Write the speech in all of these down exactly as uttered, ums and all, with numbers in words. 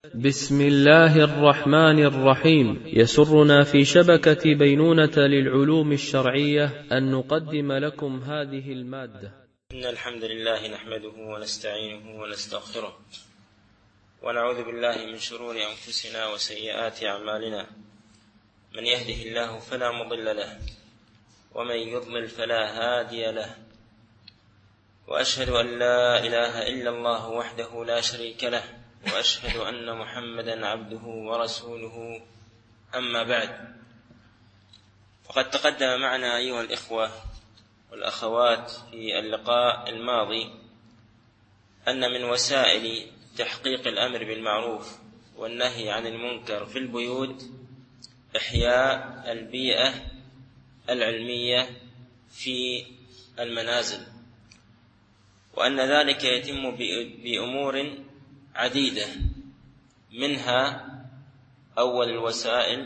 بسم الله الرحمن الرحيم. يسرنا في شبكة بينونة للعلوم الشرعية أن نقدم لكم هذه المادة. إن الحمد لله نحمده ونستعينه ونستغفره ونعوذ بالله من شرور أنفسنا وسيئات أعمالنا. من يهده الله فلا مضل له ومن يضلل فلا هادي له، وأشهد أن لا إله إلا الله وحده لا شريك له، وأشهد أن محمدا عبده ورسوله. أما بعد، فقد تقدم معنا أيها الإخوة والأخوات في اللقاء الماضي أن من وسائل تحقيق الأمر بالمعروف والنهي عن المنكر في البيوت إحياء البيئة العلمية في المنازل، وأن ذلك يتم بأمور عديدة. منها أول الوسائل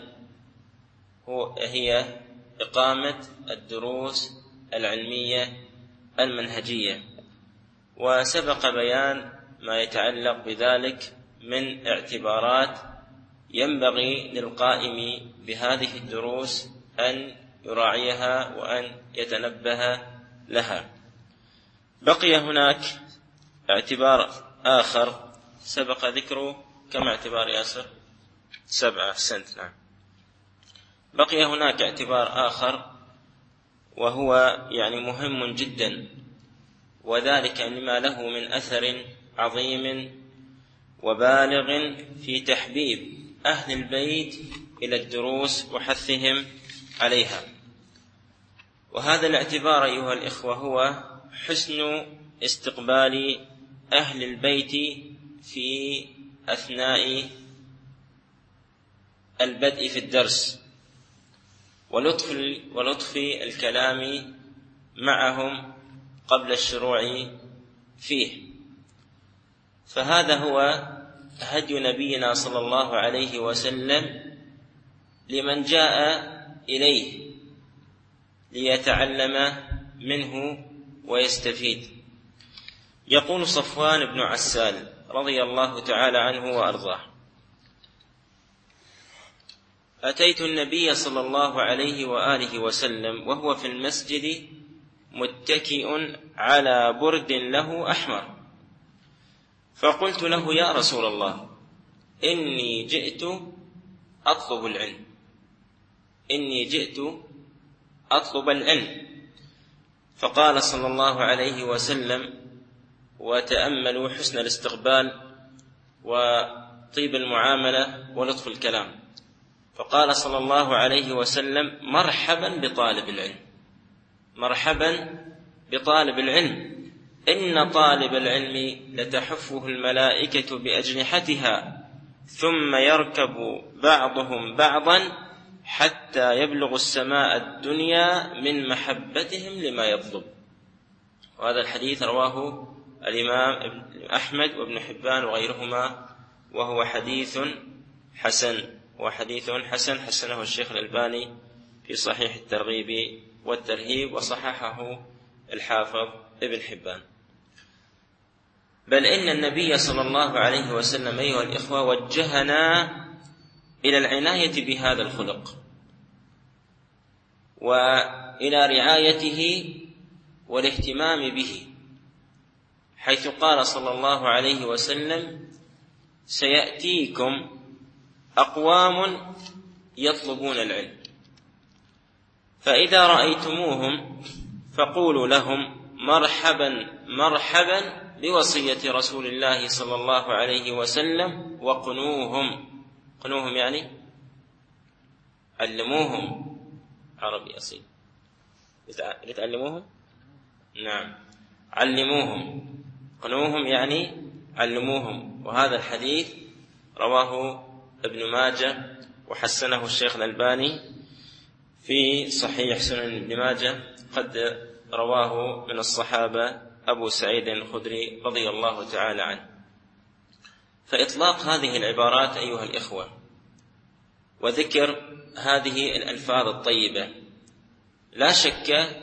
هي إقامة الدروس العلمية المنهجية، وسبق بيان ما يتعلق بذلك من اعتبارات ينبغي للقائم بهذه الدروس أن يراعيها وأن يتنبه لها. بقي هناك اعتبار آخر سبق ذكره، كم اعتبار ياسر؟ سبعة، أحسنت، نعم. بقي هناك اعتبار آخر وهو يعني مهم جدا، وذلك لما له من أثر عظيم وبالغ في تحبيب أهل البيت إلى الدروس وحثهم عليها. وهذا الاعتبار أيها الإخوة هو حسن استقبال أهل البيت في أثناء البدء في الدرس، ولطف ولطف الكلام معهم قبل الشروع فيه. فهذا هو هدي نبينا صلى الله عليه وسلم لمن جاء إليه ليتعلم منه ويستفيد. يقول صفوان بن عسال رضي الله تعالى عنه وأرضاه: أتيت النبي صلى الله عليه وآله وسلم وهو في المسجد متكئ على برد له أحمر، فقلت له: يا رسول الله، إني جئت أطلب العلم إني جئت أطلب العلم فقال صلى الله عليه وسلم، وتأملوا حسن الاستقبال وطيب المعاملة ولطف الكلام، فقال صلى الله عليه وسلم: مرحبا بطالب العلم، مرحبا بطالب العلم، إن طالب العلم لتحفه الملائكة بأجنحتها ثم يركب بعضهم بعضا حتى يبلغ السماء الدنيا من محبتهم لما يطلب. وهذا الحديث رواه الإمام أحمد وابن حبان وغيرهما، وهو حديث حسن وحديث حسن حسنه الشيخ الألباني في صحيح الترغيب والترهيب، وصححه الحافظ ابن حبان. بل إن النبي صلى الله عليه وسلم أيها الإخوة وجهنا إلى العناية بهذا الخلق وإلى رعايته والاهتمام به، حيث قال صلى الله عليه وسلم: سيأتيكم أقوام يطلبون العلم، فإذا رأيتموهم فقولوا لهم مرحبا مرحبا بوصية رسول الله صلى الله عليه وسلم، وقنوهم. قنوهم يعني علموهم. عربي أصيل. لتعلموهم؟ نعم، علموهم. قنوهم يعني علموهم. وهذا الحديث رواه ابن ماجه وحسنه الشيخ الألباني في صحيح سنن ابن ماجه، قد رواه من الصحابة أبو سعيد الخدري رضي الله تعالى عنه. فإطلاق هذه العبارات أيها الإخوة وذكر هذه الألفاظ الطيبة لا شك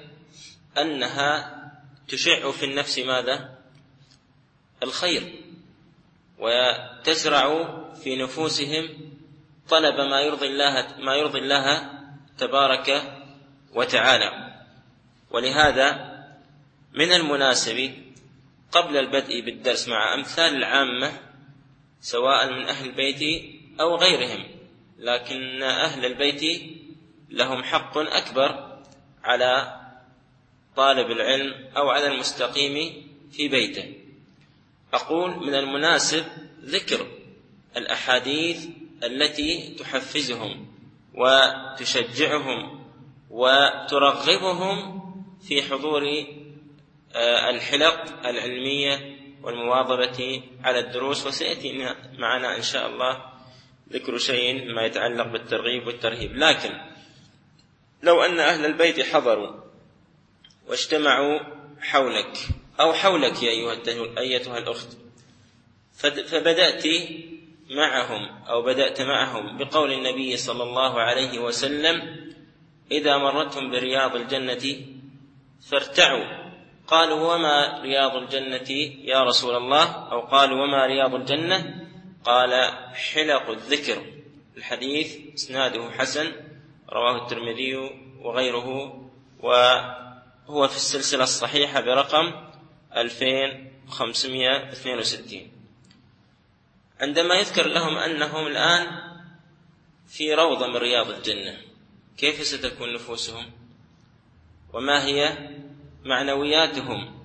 أنها تشع في النفس ماذا؟ الخير، وتزرع في نفوسهم طلب ما يرضي الله ما يرضي الله تبارك وتعالى. ولهذا من المناسب قبل البدء بالدرس مع أمثال العامة سواء من أهل البيت أو غيرهم، لكن أهل البيت لهم حق أكبر على طالب العلم أو على المستقيم في بيته. أقول من المناسب ذكر الأحاديث التي تحفزهم وتشجعهم وترغبهم في حضور الحلق العلمية والمواظبة على الدروس. وسيأتي معنا إن شاء الله ذكر شيء ما يتعلق بالترغيب والترهيب. لكن لو أن أهل البيت حضروا واجتمعوا حولك أو حولك يا أيتها الأخت، فبدأت معهم أو بدأت معهم بقول النبي صلى الله عليه وسلم: إذا مرتم برياض الجنة فارتعوا. قالوا: وما رياض الجنة يا رسول الله؟ أو قالوا: وما رياض الجنة؟ قال: حلق الذكر. الحديث إسناده حسن، رواه الترمذي وغيره، وهو في السلسلة الصحيحة برقم ألفين وخمسمائة واثنين وستين. عندما يذكر لهم أنهم الآن في روضة من رياض الجنة، كيف ستكون نفوسهم؟ وما هي معنوياتهم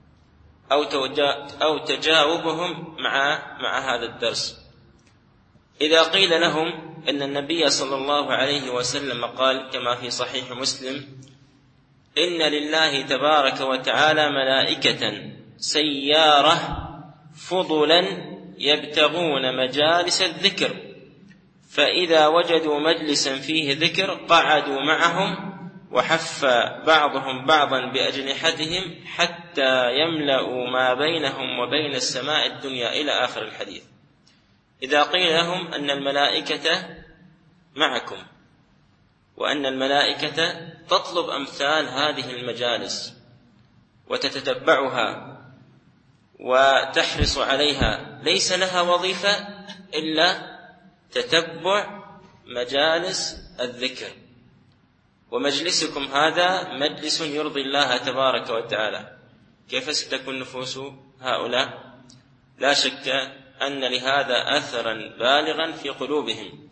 أو تجاوبهم مع مع هذا الدرس؟ إذا قيل لهم أن النبي صلى الله عليه وسلم قال كما في صحيح مسلم: إن لله تبارك وتعالى ملائكة سيارة فضلا يبتغون مجالس الذكر، فإذا وجدوا مجلسا فيه ذكر قعدوا معهم وحف بعضهم بعضا بأجنحتهم حتى يملأوا ما بينهم وبين السماء الدنيا، إلى آخر الحديث. إذا قيل لهم أن الملائكة معكم وأن الملائكة تطلب أمثال هذه المجالس وتتتبعها وتحرص عليها، ليس لها وظيفة إلا تتبع مجالس الذكر، ومجلسكم هذا مجلس يرضي الله تبارك وتعالى، كيف ستكون نفوس هؤلاء؟ لا شك أن لهذا أثرا بالغا في قلوبهم،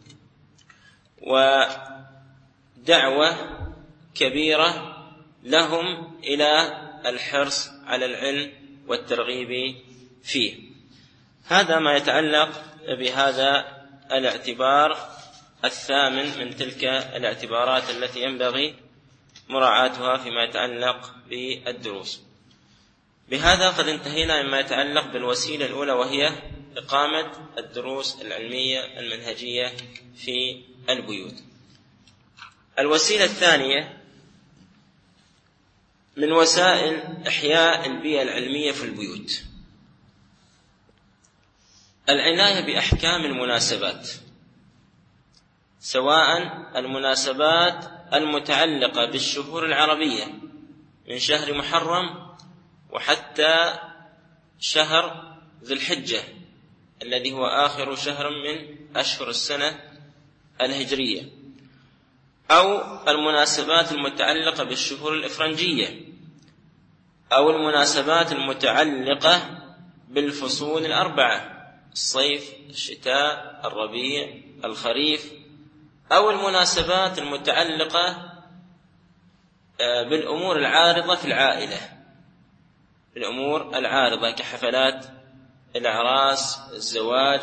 ودعوة كبيرة لهم إلى الحرص على العلم والترغيب فيه. هذا ما يتعلق بهذا الاعتبار الثامن من تلك الاعتبارات التي ينبغي مراعاتها فيما يتعلق بالدروس. بهذا قد انتهينا مما يتعلق بالوسيلة الأولى، وهي إقامة الدروس العلمية المنهجية في البيوت. الوسيلة الثانية من وسائل إحياء البيئة العلمية في البيوت العناية بأحكام المناسبات، سواء المناسبات المتعلقة بالشهور العربية من شهر محرم وحتى شهر ذي الحجة الذي هو آخر شهر من أشهر السنة الهجرية، أو المناسبات المتعلقة بالشهور الإفرنجية، أو المناسبات المتعلقة بالفصول الأربعة: الصيف، الشتاء، الربيع، الخريف، أو المناسبات المتعلقة بالأمور العارضة في العائلة، الأمور العارضة كحفلات الأعراس، الزواج،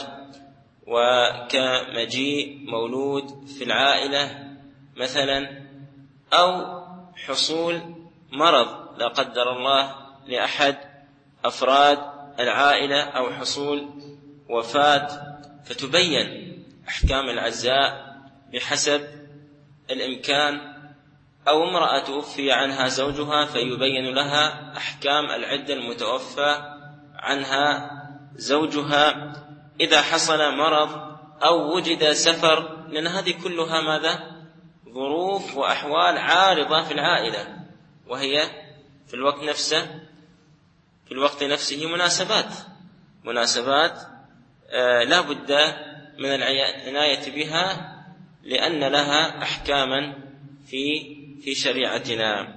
وكمجيء مولود في العائلة مثلا، أو حصول مرض لا قدر الله لأحد أفراد العائلة، أو حصول وفاة، فتبين أحكام العزاء بحسب الإمكان، أو امرأة توفي عنها زوجها فيبين لها أحكام العدة المتوفى عنها زوجها إذا حصل مرض أو وجد سفر، لأن هذه كلها ماذا؟ ظروف وأحوال عارضة في العائلة، وهي في الوقت نفسه في الوقت نفسه مناسبات مناسبات لا بد من العناية بها لأن لها أحكاما في في شريعتنا.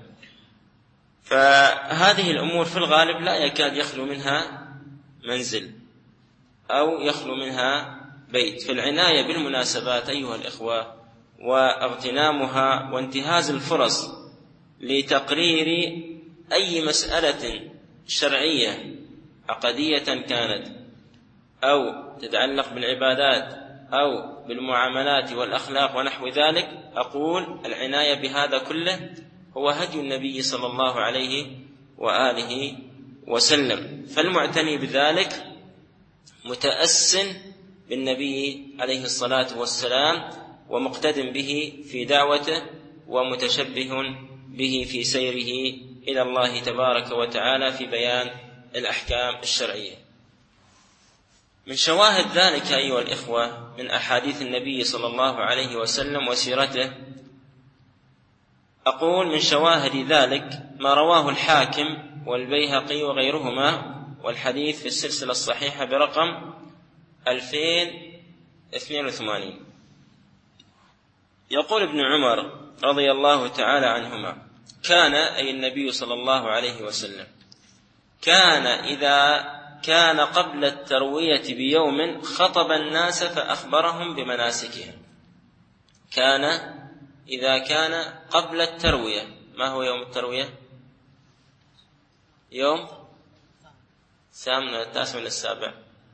فهذه الأمور في الغالب لا يكاد يخلو منها منزل أو يخلو منها بيت. فالعناية بالمناسبات أيها الإخوة واغتنامها وانتهاز الفرص لتقرير أي مسألة شرعية عقدية كانت أو تتعلق بالعبادات أو بالمعاملات والأخلاق ونحو ذلك، أقول العناية بهذا كله هو هدي النبي صلى الله عليه وآله وسلم. فالمعتني بذلك متأسٍ بالنبي عليه الصلاة والسلام ومقتد به في دعوته ومتشبه به في سيره إلى الله تبارك وتعالى في بيان الأحكام الشرعية. من شواهد ذلك أيها الإخوة من أحاديث النبي صلى الله عليه وسلم وسيرته، أقول من شواهد ذلك ما رواه الحاكم والبيهقي وغيرهما، والحديث في السلسلة الصحيحة برقم ألفين واثنين وثمانين. يقول ابن عمر رضي الله تعالى عنهما: كان أي النبي صلى الله عليه وسلم كان إذا كان قبل التروية بيوم خطب الناس فأخبرهم بمناسكهم. كان إذا كان قبل التروية. ما هو يوم التروية؟ يوم الثامن من التاسع من السابع.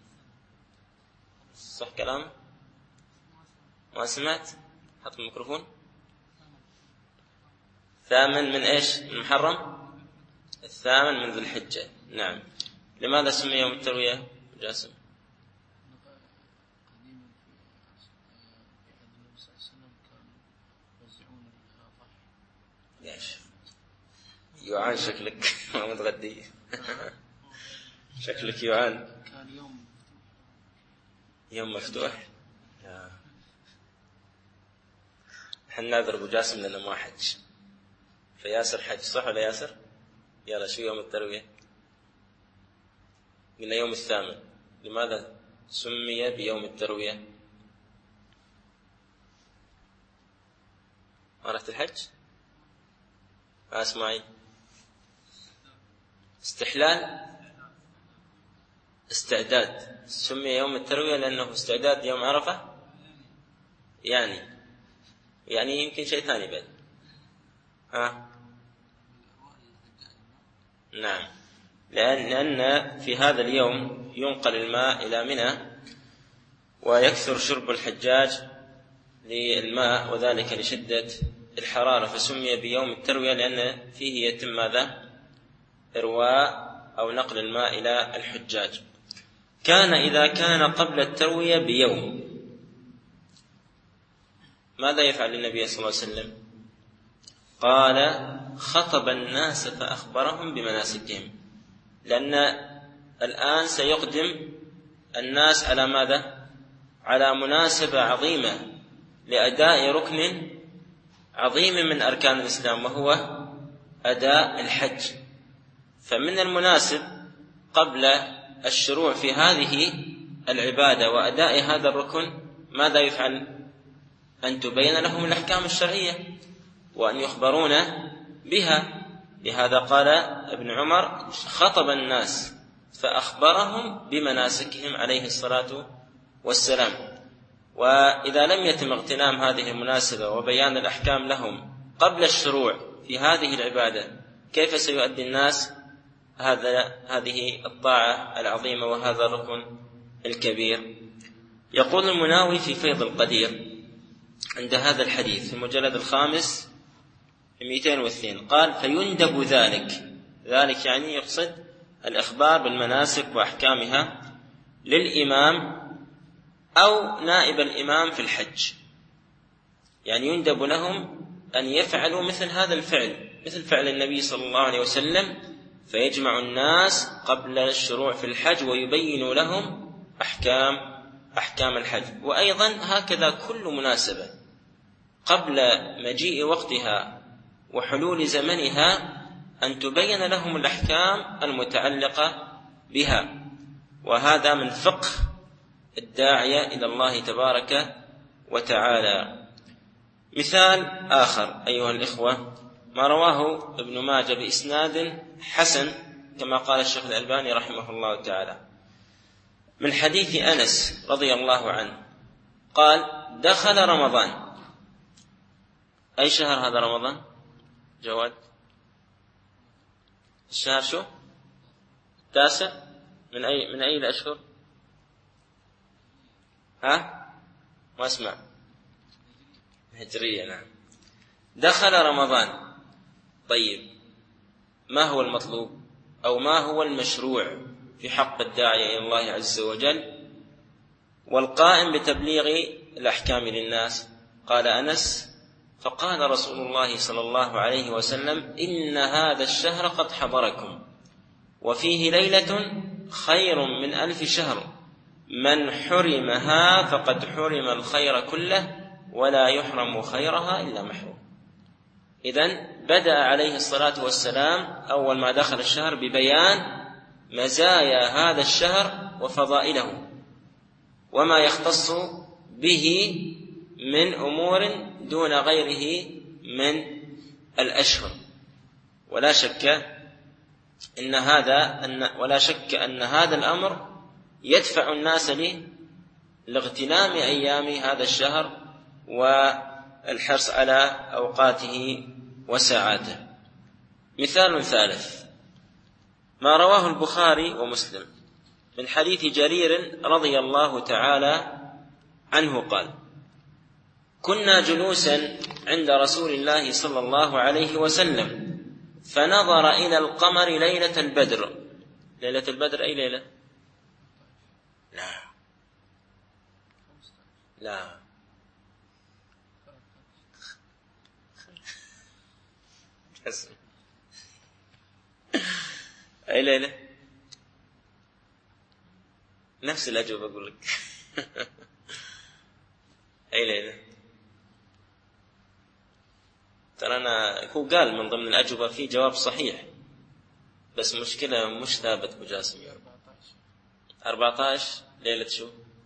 صح كلام؟ ما سمعت؟ حط الميكروفون. ثامن من إيش؟ من محرم؟ الثامن من ذي الحجة. نعم. لماذا سمي يوم التروية جاسم؟ ليش؟ يوعان شكلك ما متغدي. شكلك يوعان. كان يوم يوم مفتوح. احنا نعذر ابو جاسم لانه ما حج، فياسر حج. صح ولا ياسر؟ يلا شو يوم التروية؟ قلنا يوم الثامن. لماذا سمي بيوم التروية؟ ما رحت الحج؟ ما اسمعي. استحلال، استعداد. سمي يوم التروية لأنه استعداد يوم عرفة. يعني يعني يمكن شيء ثاني بعد. ها نعم، لأن لأن في هذا اليوم ينقل الماء إلى منى ويكثر شرب الحجاج للماء، وذلك لشدة الحرارة، فسمي بيوم التروية لأن فيه يتم ماذا؟ إرواء أو نقل الماء إلى الحجاج. كان إذا كان قبل التروية بيوم ماذا يفعل النبي صلى الله عليه وسلم؟ قال: خطب الناس فأخبرهم بمناسكهم. لأن الآن سيقدم الناس على ماذا؟ على مناسبة عظيمة لأداء ركن عظيم من أركان الإسلام، وهو أداء الحج. فمن المناسب قبل الشروع في هذه العبادة وأداء هذا الركن ماذا يفعل؟ أن تبين لهم الأحكام الشرعية وأن يخبرون بها. لهذا قال ابن عمر: خطب الناس فأخبرهم بمناسكهم عليه الصلاة والسلام. وإذا لم يتم اغتنام هذه المناسبة وبيان الأحكام لهم قبل الشروع في هذه العبادة، كيف سيؤدي الناس هذا هذه الطاعة العظيمة وهذا الركن الكبير؟ يقول المناوي في فيض القدير عند هذا الحديث في المجلد الخامس مئتين واثنين، قال: فيندب ذلك. ذلك يعني يقصد الإخبار بالمناسك وأحكامها للإمام أو نائب الإمام في الحج. يعني يندب لهم أن يفعلوا مثل هذا الفعل، مثل فعل النبي صلى الله عليه وسلم، فيجمع الناس قبل الشروع في الحج ويبين لهم أحكام أحكام الحج. وأيضا هكذا كل مناسبة قبل مجيء وقتها وحلول زمنها أن تبين لهم الأحكام المتعلقة بها. وهذا من فقه الداعية إلى الله تبارك وتعالى. مثال آخر أيها الإخوة ما رواه ابن ماجه بإسناد حسن كما قال الشيخ الألباني رحمه الله تعالى من حديث أنس رضي الله عنه قال: دخل رمضان. أي شهر هذا رمضان؟ جواد، الشهر شو؟ تاسع. من أي من أي الأشهر؟ ها؟ ما أسمع. هجرية. نعم. دخل رمضان. طيب، ما هو المطلوب أو ما هو المشروع في حق الداعية إلى الله عز وجل والقائم بتبليغ الأحكام للناس؟ قال أنس: فقال رسول الله صلى الله عليه وسلم: إن هذا الشهر قد حضركم وفيه ليلة خير من ألف شهر، من حرمها فقد حرم الخير كله ولا يحرم خيرها إلا محروم. إذن بدأ عليه الصلاة والسلام أول ما دخل الشهر ببيان مزايا هذا الشهر وفضائله وما يختص به من أمور دون غيره من الأشهر. ولا شك إن هذا أن ولا شك أن هذا الأمر يدفع الناس لاغتنام أيام هذا الشهر والحرص على أوقاته وساعاته. مثال ثالث ما رواه البخاري ومسلم من حديث جرير رضي الله تعالى عنه قال: كنا جلوسا عند رسول الله صلى الله عليه وسلم فنظر إلى القمر ليلة البدر. ليلة البدر أي ليلة؟ لا لا أي ليلة؟ نفس الأجوبة أقول لك. أي ليلة؟ ترى أنا هو قال من ضمن الأجوبة في جواب صحيح بس مشكلة مش ثابت بجاسم. يعني أربعة عشر ليلة شو؟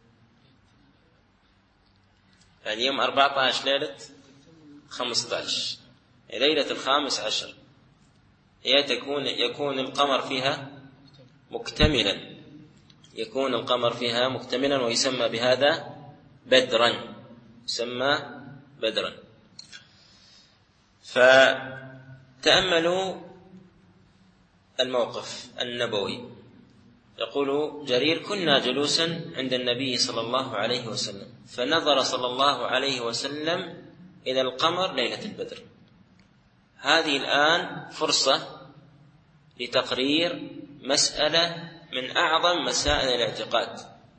اليوم أربعة عشر ليلة خمسة عشر، ليلة الخامس عشر هي تكون يكون القمر فيها مكتملا يكون القمر فيها مكتملا ويسمى بهذا بدرا يسمى بدرا. فتأملوا الموقف النبوي. يقول جرير: كنا جلوسا عند النبي صلى الله عليه وسلم فنظر صلى الله عليه وسلم إلى القمر ليلة البدر. هذه الآن فرصة لتقرير مسألة من أعظم مسائل الاعتقاد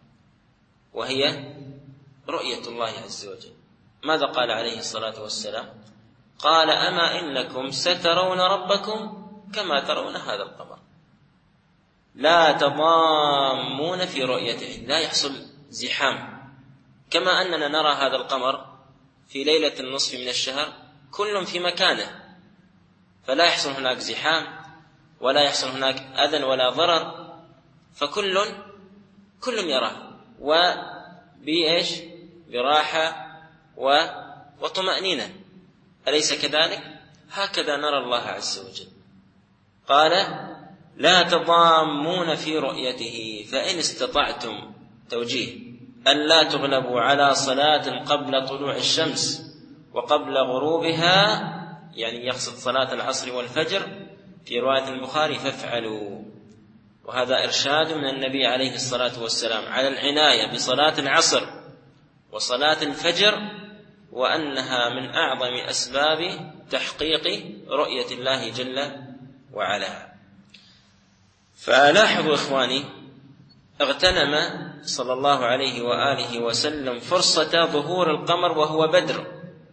وهي رؤية الله عز وجل. ماذا قال عليه الصلاة والسلام؟ قال: أما إنكم سترون ربكم كما ترون هذا القمر لا تضامون في رؤيته، لا يحصل زحام. كما أننا نرى هذا القمر في ليلة النصف من الشهر كل في مكانه، فلا يحصل هناك زحام ولا يحصل هناك أذى ولا ضرر، فكل كل يراه وبإيش؟ براحة وطمأنينة. أليس كذلك؟ هكذا نرى الله عز وجل. قال: لا تضامون في رؤيته فإن استطعتم توجيه أن لا تغلبوا على صلاة قبل طلوع الشمس وقبل غروبها، يعني يقصد صلاة العصر والفجر في رواية البخاري، فافعلوا. وهذا إرشاد من النبي عليه الصلاة والسلام على العناية بصلاة العصر وصلاة الفجر، وأنها من أعظم أسباب تحقيق رؤية الله جل وعلا. فلاحظوا إخواني، اغتنم صلى الله عليه وآله وسلم فرصة ظهور القمر وهو بدر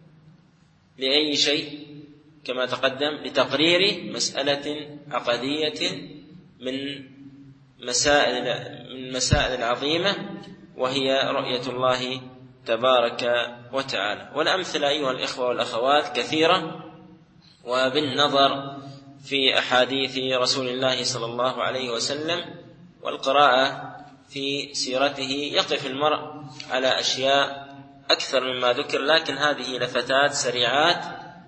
لأي شيء؟ كما تقدم لتقرير مسألة عقدية من مسائل من مسائل العظيمة وهي رؤية الله تبارك وتعالى. والأمثلة أيها الإخوة والأخوات كثيرة، وبالنظر في أحاديث رسول الله صلى الله عليه وسلم والقراءة في سيرته يقف المرء على أشياء أكثر مما ذكر، لكن هذه لفتات سريعات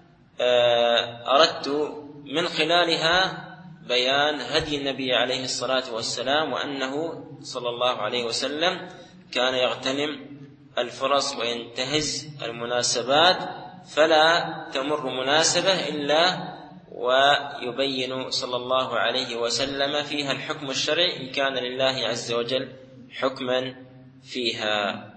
أردت من خلالها بيان هدي النبي عليه الصلاة والسلام، وأنه صلى الله عليه وسلم كان يغتنم الفرص وينتهز المناسبات، فلا تمر مناسبة إلا ويبين صلى الله عليه وسلم فيها الحكم الشرعي إن كان لله عز وجل حكما فيها.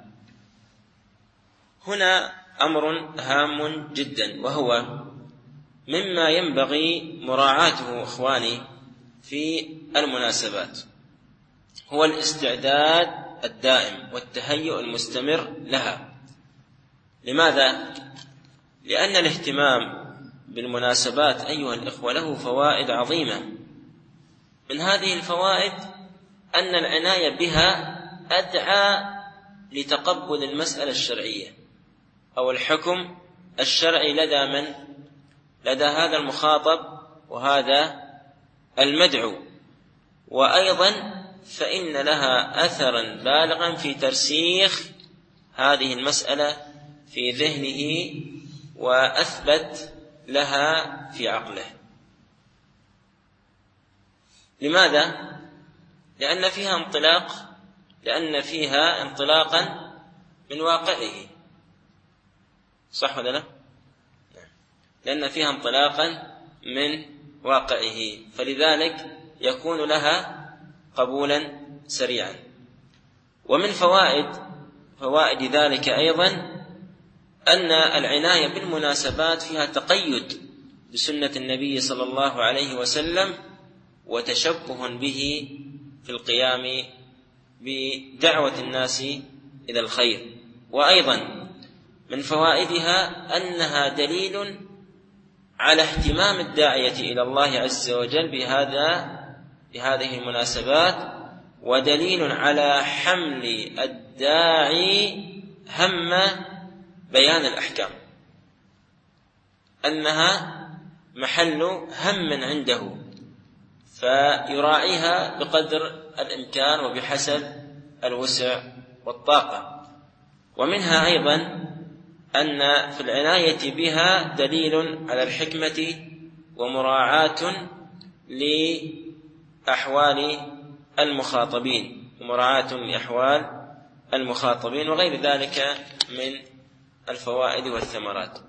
هنا أمر هام جدا، وهو مما ينبغي مراعاته إخواني في المناسبات، هو الاستعداد الدائم والتهيؤ المستمر لها. لماذا؟ لأن الاهتمام بالمناسبات أيها الإخوة له فوائد عظيمة. من هذه الفوائد أن العناية بها أدعى لتقبل المسألة الشرعية أو الحكم الشرعي لدى من؟ لدى هذا المخاطب وهذا المدعو، وأيضا فإن لها أثرا بالغا في ترسيخ هذه المسألة في ذهنه وأثبت لها في عقله. لماذا؟ لأن فيها انطلاق لأن فيها انطلاقا من واقعه، صح ولا لا؟ لأن فيها انطلاقا من واقعه، فلذلك يكون لها قبولا سريعا. ومن فوائد فوائد ذلك أيضا أن العناية بالمناسبات فيها تقيد بسنة النبي صلى الله عليه وسلم وتشبه به في القيام بدعوة الناس إلى الخير. وأيضا من فوائدها أنها دليل على اهتمام الداعية إلى الله عز وجل بهذا بهذه المناسبات، ودليل على حمل الداعي هم بيان الأحكام، أنها محل هم عنده فيراعيها بقدر الإمكان وبحسب الوسع والطاقة. ومنها أيضا أن في العناية بها دليل على الحكمة ومراعاة لأحوال المخاطبين ومراعاة لأحوال المخاطبين وغير ذلك من الفوائد والثمرات.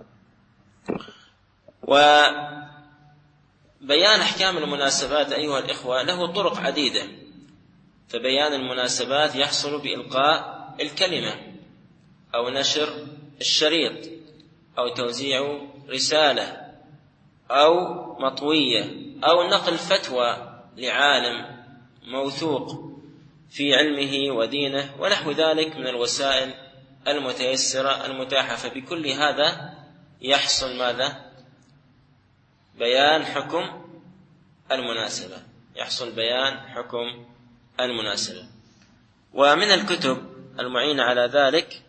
وبيان أحكام المناسبات أيها الإخوة له طرق عديدة، فبيان المناسبات يحصل بإلقاء الكلمة أو نشر الشريط أو توزيع رسالة أو مطوية أو نقل فتوى لعالم موثوق في علمه ودينه ونحو ذلك من الوسائل المتيسرة المتاحة. فبكل هذا يحصل ماذا؟ بيان حكم المناسبة يحصل بيان حكم المناسبة. ومن الكتب المعينة على ذلك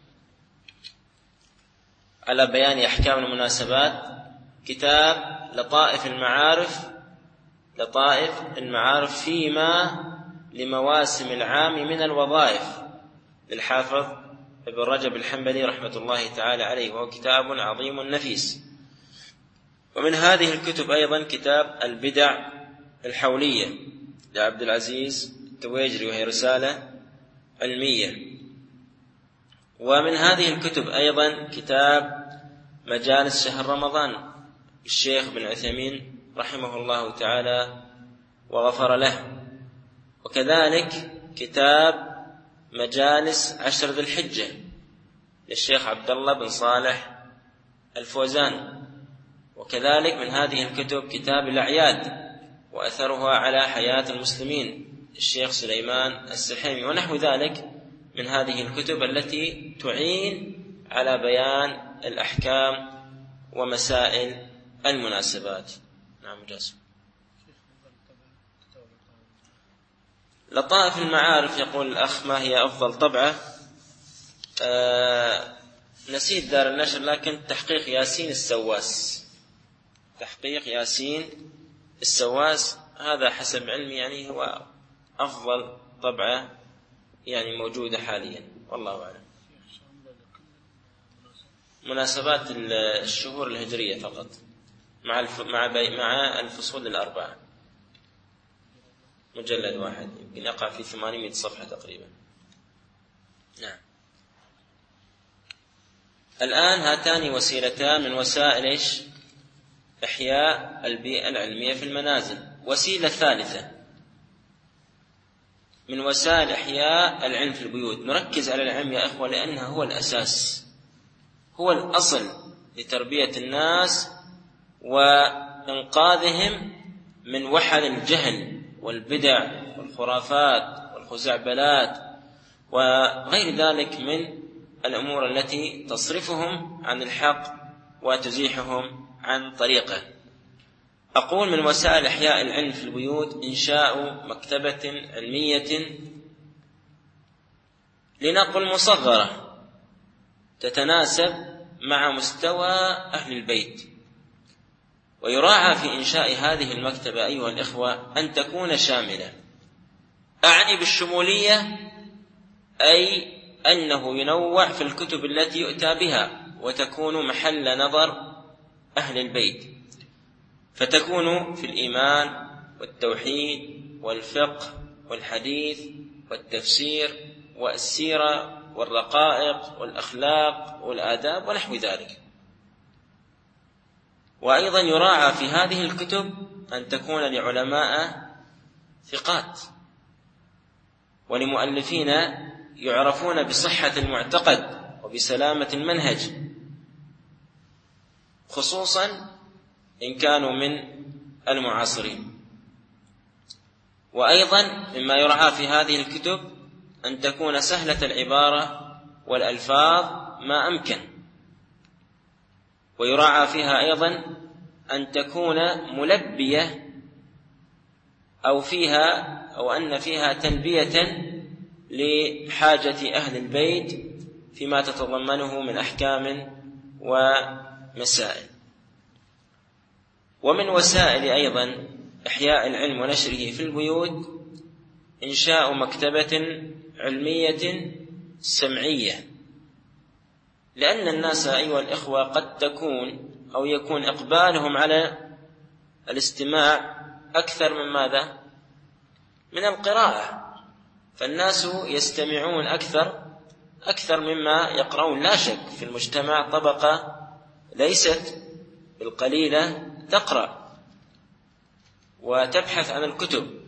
على بيان أحكام المناسبات كتاب لطائف المعارف لطائف المعارف فيما لمواسم العام من الوظائف للحافظ ابن رجب الحنبلي رحمة الله تعالى عليه، وهو كتاب عظيم نفيس. ومن هذه الكتب أيضا كتاب البدع الحولية لعبد العزيز التويجري، وهي رسالة علمية. ومن هذه الكتب أيضا كتاب مجالس شهر رمضان الشيخ بن عثيمين رحمه الله تعالى وغفر له. وكذلك كتاب مجالس عشر ذي الحجة للشيخ عبد الله بن صالح الفوزان. وكذلك من هذه الكتب كتاب الأعياد وأثرها على حياة المسلمين الشيخ سليمان السحيمي ونحو ذلك من هذه الكتب التي تعين على بيان الأحكام ومسائل المناسبات. نعم جاسم. لطائف المعارف يقول الأخ ما هي أفضل طبعة؟ آه نسيت دار النشر، لكن تحقيق ياسين السواس تحقيق ياسين السواس هذا حسب علمي يعني هو أفضل طبعة يعني موجودة حاليا، والله أعلم. مناسبات الشهور الهجرية فقط مع مع مع الفصول الأربعة، مجلد واحد يمكن يقع في ثمانمائة صفحة تقريبا. نعم. الآن هاتان وسيلتان من وسائل إيش؟ إحياء البيئة العلمية في المنازل. وسيلة ثالثة من وسائل إحياء العلم في البيوت، نركز على العلم يا أخوة لأنها هو الأساس، هو الأصل لتربية الناس وإنقاذهم من وحل الجهل والبدع والخرافات والخزعبلات وغير ذلك من الأمور التي تصرفهم عن الحق وتزيحهم عن طريقه. أقول من وسائل إحياء العلم في البيوت إنشاء مكتبة علمية لنقل مصغرة تتناسب مع مستوى أهل البيت. ويراعى في إنشاء هذه المكتبة أيها الإخوة أن تكون شاملة. أعني بالشمولية أي أنه ينوع في الكتب التي يؤتى بها وتكون محل نظر أهل البيت، فتكون في الإيمان والتوحيد والفقه والحديث والتفسير والسيرة والرقائق والأخلاق والآداب ونحو ذلك. وأيضا يراعى في هذه الكتب أن تكون لعلماء ثقات ولمؤلفين يعرفون بصحة المعتقد وبسلامة المنهج، خصوصا إن كانوا من المعاصرين. وأيضا مما يرعى في هذه الكتب أن تكون سهلة العبارة والألفاظ ما أمكن، ويراعى فيها أيضا أن تكون ملبية أو فيها أو أن فيها تلبية لحاجة أهل البيت فيما تتضمنه من أحكام ومسائل. ومن وسائل أيضا إحياء العلم ونشره في البيوت إنشاء مكتبة علمية سمعية، لأن الناس أيها الإخوة قد تكون أو يكون إقبالهم على الاستماع أكثر من ماذا؟ من القراءة. فالناس يستمعون أكثر أكثر مما يقرؤون. لا شك في المجتمع طبقة ليست بالقليلة تقرأ وتبحث عن الكتب،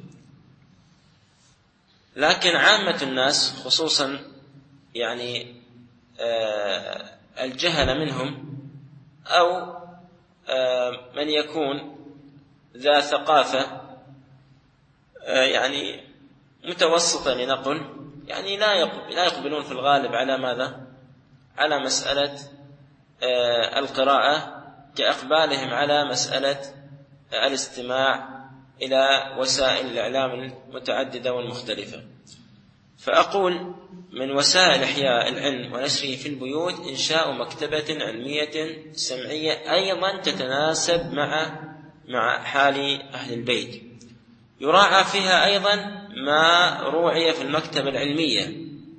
لكن عامة الناس خصوصا يعني آه الجهل منهم أو آه من يكون ذا ثقافة آه يعني متوسطة لنقل، يعني لا يقبلون في الغالب على ماذا؟ على مسألة آه القراءة كأقبالهم على مسألة الاستماع إلى وسائل الإعلام المتعددة والمختلفة. فأقول من وسائل إحياء العلم ونشره في البيوت إنشاء مكتبة علمية سمعية أيضا تتناسب مع مع حال أهل البيت. يراعى فيها أيضا ما روعي في المكتبة العلمية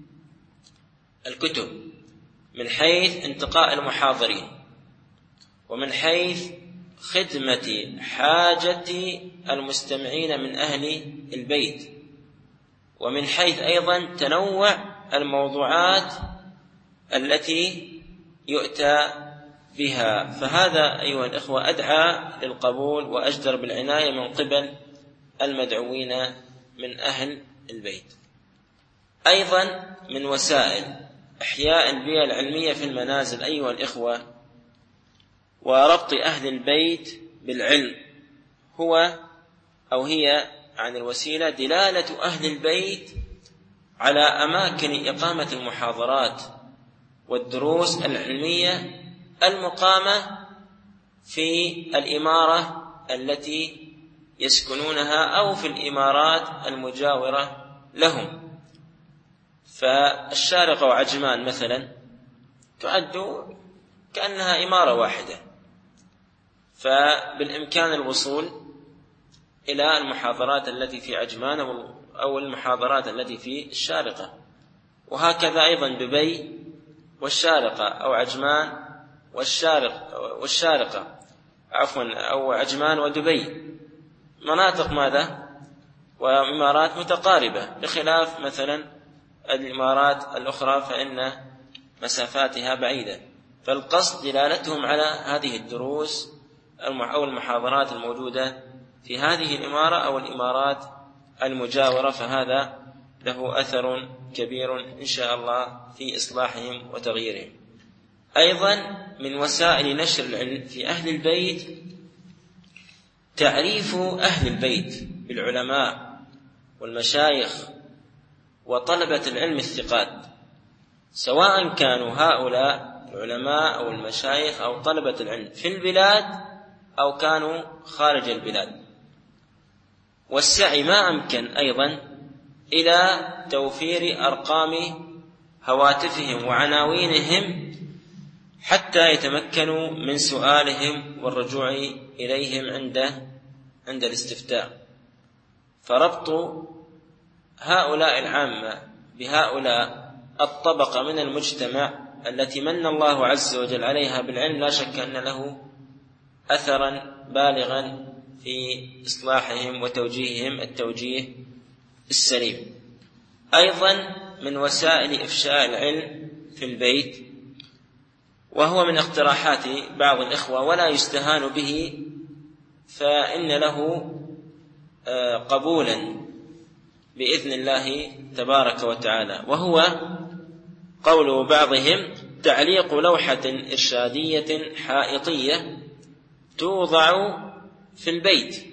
الكتب من حيث انتقاء المحاضرين، ومن حيث خدمة حاجة المستمعين من أهل البيت، ومن حيث أيضا تنوع الموضوعات التي يؤتى بها. فهذا أيها الإخوة أدعى للقبول وأجدر بالعناية من قبل المدعوين من أهل البيت. أيضا من وسائل إحياء البيئة العلمية في المنازل أيها الإخوة وربط أهل البيت بالعلم هو أو هي عن الوسيلة دلالة أهل البيت على أماكن إقامة المحاضرات والدروس العلمية المقامة في الإمارة التي يسكنونها أو في الإمارات المجاورة لهم. فالشارقة وعجمان مثلا تعد كأنها إمارة واحدة، فبالإمكان الوصول إلى المحاضرات التي في عجمان أو المحاضرات التي في الشارقة. وهكذا أيضا دبي والشارقة أو عجمان والشارق والشارقة عفوا أو عجمان ودبي مناطق ماذا وإمارات متقاربة، بخلاف مثلا الإمارات الأخرى فإن مسافاتها بعيدة. فالقصد دلالتهم على هذه الدروس أو المحاضرات الموجودة في هذه الإمارة أو الإمارات المجاورة، فهذا له أثر كبير إن شاء الله في إصلاحهم وتغييرهم. أيضا من وسائل نشر العلم في أهل البيت تعريف أهل البيت بالعلماء والمشايخ وطلبة العلم الثقات، سواء كانوا هؤلاء العلماء أو المشايخ أو طلبة العلم في البلاد أو كانوا خارج البلاد، والسعي ما أمكن أيضا إلى توفير أرقام هواتفهم وعناوينهم حتى يتمكنوا من سؤالهم والرجوع إليهم عند عند الاستفتاء. فربط هؤلاء العامة بهؤلاء الطبقة من المجتمع التي من الله عز وجل عليها بالعلم لا شك أن له أثرا بالغا في إصلاحهم وتوجيههم التوجيه السليم. أيضا من وسائل إفشاء العلم في البيت، وهو من اقتراحات بعض الإخوة ولا يستهان به فإن له قبولا بإذن الله تبارك وتعالى، وهو قول بعضهم تعليق لوحة إرشادية حائطية توضع في البيت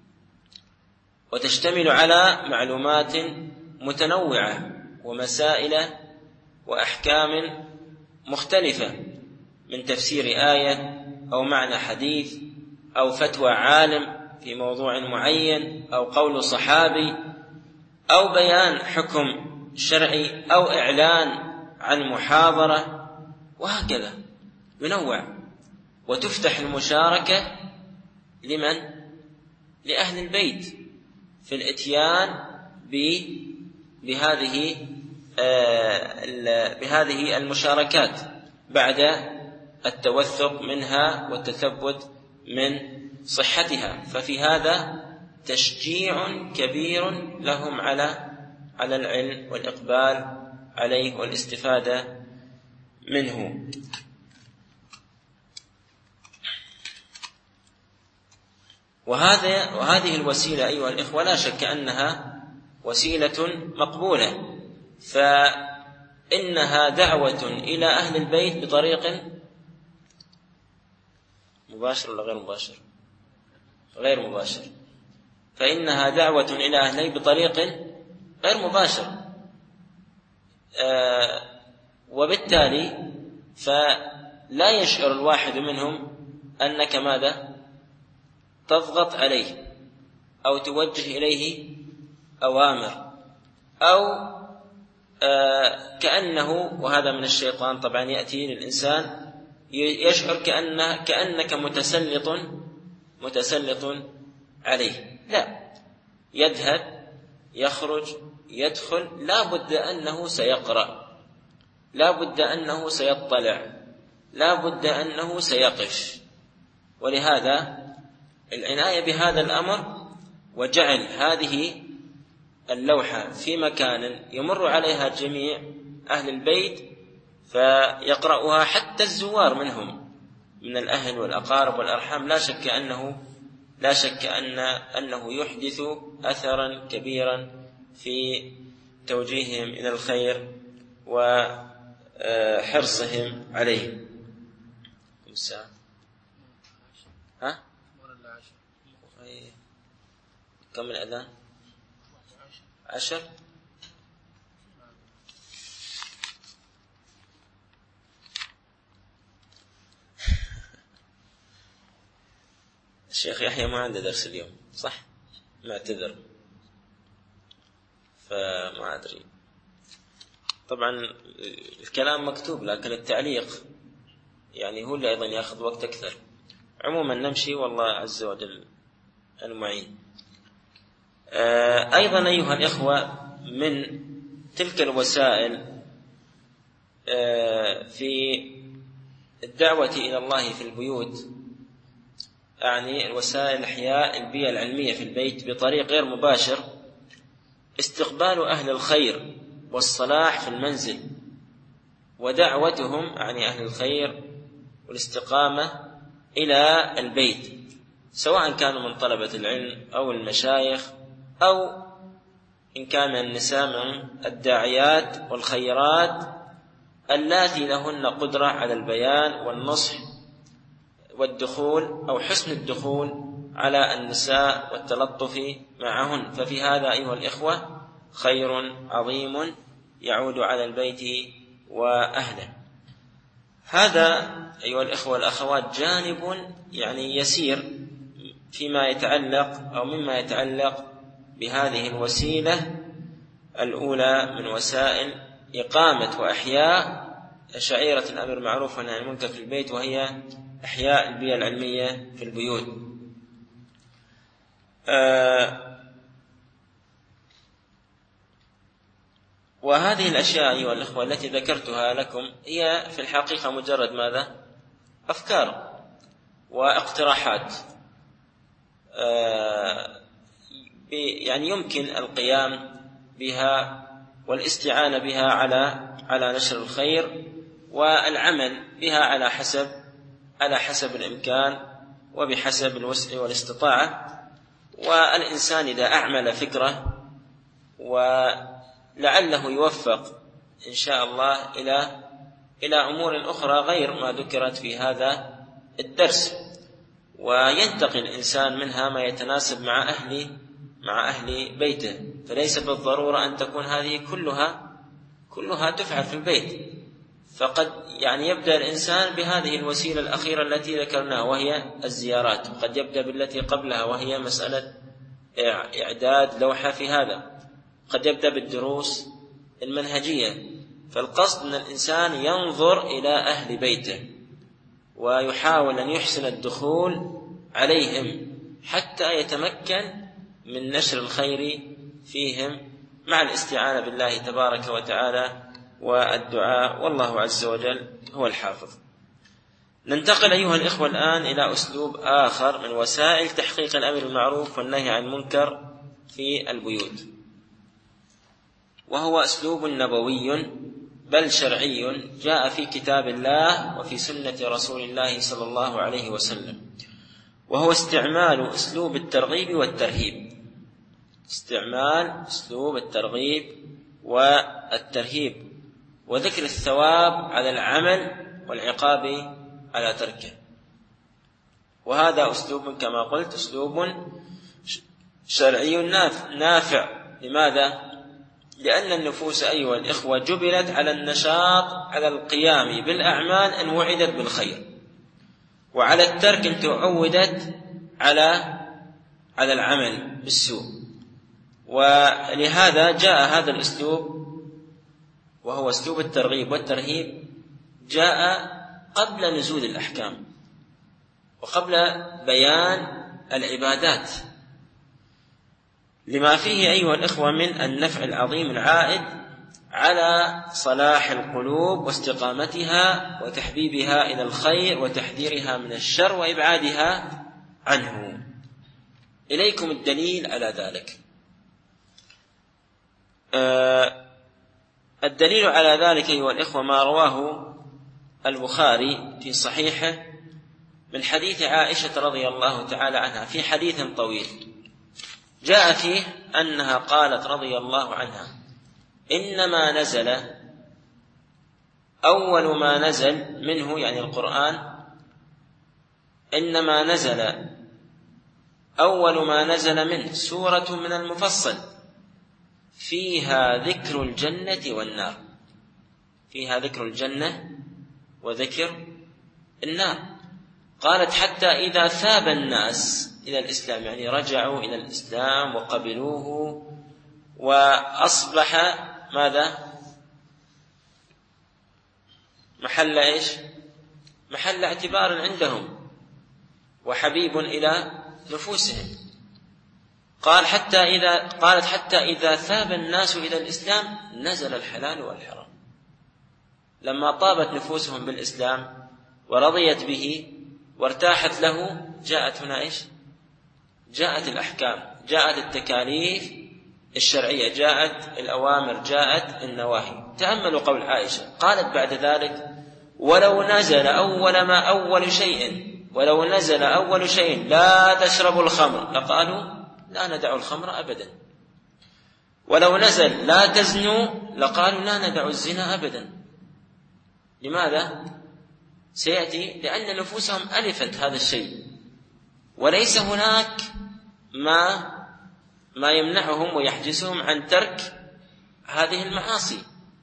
وتشتمل على معلومات متنوعة ومسائل وأحكام مختلفة من تفسير آية أو معنى حديث أو فتوى عالم في موضوع معين أو قول صحابي أو بيان حكم شرعي أو إعلان عن محاضرة، وهكذا ينوع. وتفتح المشاركة لمن؟ لأهل البيت في الإتيان بهذه بهذه المشاركات بعد التوثق منها والتثبت من صحتها. ففي هذا تشجيع كبير لهم على على العلم والإقبال عليه والاستفادة منه. وهذا وهذه الوسيلة أيها الإخوة لا شك أنها وسيلة مقبولة، فإنها دعوة إلى أهل البيت بطريق مباشر ولا غير مباشر؟ غير مباشر. فإنها دعوة إلى أهل البيت بطريق غير مباشر، آه وبالتالي فلا يشعر الواحد منهم أنك ماذا؟ تضغط عليه أو توجه إليه أوامر أو آه كأنه، وهذا من الشيطان طبعا يأتي للإنسان يشعر كأنه كأنك متسلط متسلط عليه. لا، يذهب يخرج يدخل لا بد أنه سيقرأ، لا بد أنه سيطلع، لا بد أنه سيقف. ولهذا العناية بهذا الأمر وجعل هذه اللوحة في مكان يمر عليها جميع أهل البيت فيقرأها حتى الزوار منهم من الأهل والأقارب والأرحام، لا شك أنه لا شك أن أنه يحدث أثرا كبيرا في توجيههم إلى الخير وحرصهم عليه. ها؟ كم الأذان؟ عشر. الشيخ يحيى ما عنده درس اليوم صح؟ معتذر، فما أدري. طبعا الكلام مكتوب لكن التعليق يعني هو اللي أيضا يأخذ وقت أكثر. عموما نمشي والله عز وجل المعين. أيضا أيها الإخوة من تلك الوسائل في الدعوة إلى الله في البيوت، يعني الوسائل إحياء البيئة العلمية في البيت بطريق غير مباشر، استقبال أهل الخير والصلاح في المنزل ودعوتهم، يعني أهل الخير والاستقامة إلى البيت، سواء كانوا من طلبة العلم أو المشايخ، أو إن كان النساء من الداعيات والخيرات اللاتي لهن قدرة على البيان والنصح والدخول أو حسن الدخول على النساء والتلطف معهن. ففي هذا أيها الإخوة خير عظيم يعود على البيت وأهله. هذا أيها الإخوة والأخوات جانب يعني يسير فيما يتعلق أو مما يتعلق بهذه الوسيلة الأولى من وسائل إقامة وإحياء شعيرة الأمر بالمعروف والنهي عن المنكر في البيت، وهي إحياء البيئة العلمية في البيوت. آه وهذه الأشياء أيها الأخوة التي ذكرتها لكم هي في الحقيقة مجرد ماذا؟ أفكار واقتراحات، آه يعني يمكن القيام بها والاستعانة بها على على نشر الخير والعمل بها على حسب على حسب الإمكان وبحسب الوسع والاستطاعة. والإنسان إذا أعمل فكرة ولعله يوفق إن شاء الله إلى إلى أمور أخرى غير ما ذكرت في هذا الدرس، وينتقل الإنسان منها ما يتناسب مع أهل مع أهل بيته، فليس بالضرورة أن تكون هذه كلها كلها تفعل في البيت. فقد يعني يبدأ الإنسان بهذه الوسيلة الأخيرة التي ذكرناها وهي الزيارات، وقد يبدأ بالتي قبلها وهي مسألة إعداد لوحة في هذا، قد يبدأ بالدروس المنهجية. فالقصد أن الإنسان ينظر إلى أهل بيته ويحاول أن يحسن الدخول عليهم حتى يتمكن من نشر الخير فيهم مع الاستعانة بالله تبارك وتعالى والدعاء، والله عز وجل هو الحافظ. ننتقل أيها الإخوة الآن إلى أسلوب آخر من وسائل تحقيق الأمر بالمعروف والنهي عن المنكر في البيوت، وهو أسلوب نبوي بل شرعي جاء في كتاب الله وفي سنة رسول الله صلى الله عليه وسلم، وهو استعمال أسلوب الترغيب والترهيب. استعمال أسلوب الترغيب والترهيب وذكر الثواب على العمل والعقاب على تركه. وهذا أسلوب كما قلت أسلوب شرعي نافع. لماذا؟ لأن النفوس أيها الإخوة جبلت على النشاط على القيام بالأعمال أن وعدت بالخير، وعلى الترك أن تعودت على على العمل بالسوء. ولهذا جاء هذا الأسلوب وهو أسلوب الترغيب والترهيب جاء قبل نزول الأحكام وقبل بيان العبادات، لما فيه أيها الإخوة من النفع العظيم العائد على صلاح القلوب واستقامتها وتحبيبها إلى الخير وتحذيرها من الشر وإبعادها عنه. إليكم الدليل على ذلك. آه الدليل على ذلك أيها الإخوة ما رواه البخاري في صحيحه من حديث عائشة رضي الله تعالى عنها في حديث طويل جاء فيه أنها قالت رضي الله عنها: إنما نزل أول ما نزل منه، يعني القرآن، إنما نزل أول ما نزل منه سورة من المفصل فيها ذكر الجنة والنار، فيها ذكر الجنة وذكر النار. قالت: حتى إذا ثاب الناس إلى الإسلام، يعني رجعوا إلى الإسلام وقبلوه وأصبح ماذا؟ محل إيش؟ محل اعتبار عندهم وحبيب إلى نفوسهم. قال حتى إذا قالت حتى إذا ثاب الناس إلى الإسلام نزل الحلال والحرام. لما طابت نفوسهم بالإسلام ورضيت به وارتاحت له، جاءت هنا إيش؟ جاءت الأحكام، جاءت التكاليف الشرعية، جاءت الأوامر، جاءت النواهي. تأملوا قول عائشة، قالت بعد ذلك: ولو نزل أول ما أول شيء ولو نزل أول شيء لا تشربوا الخمر لقالوا لا ندع الخمر أبدا، ولو نزل لا تزنوا لقالوا لا ندع الزنا أبدا. لماذا؟ سيأتي لأن نفوسهم ألفت هذا الشيء، وليس هناك ما ما يمنعهم ويحجزهم عن ترك هذه المعاصي.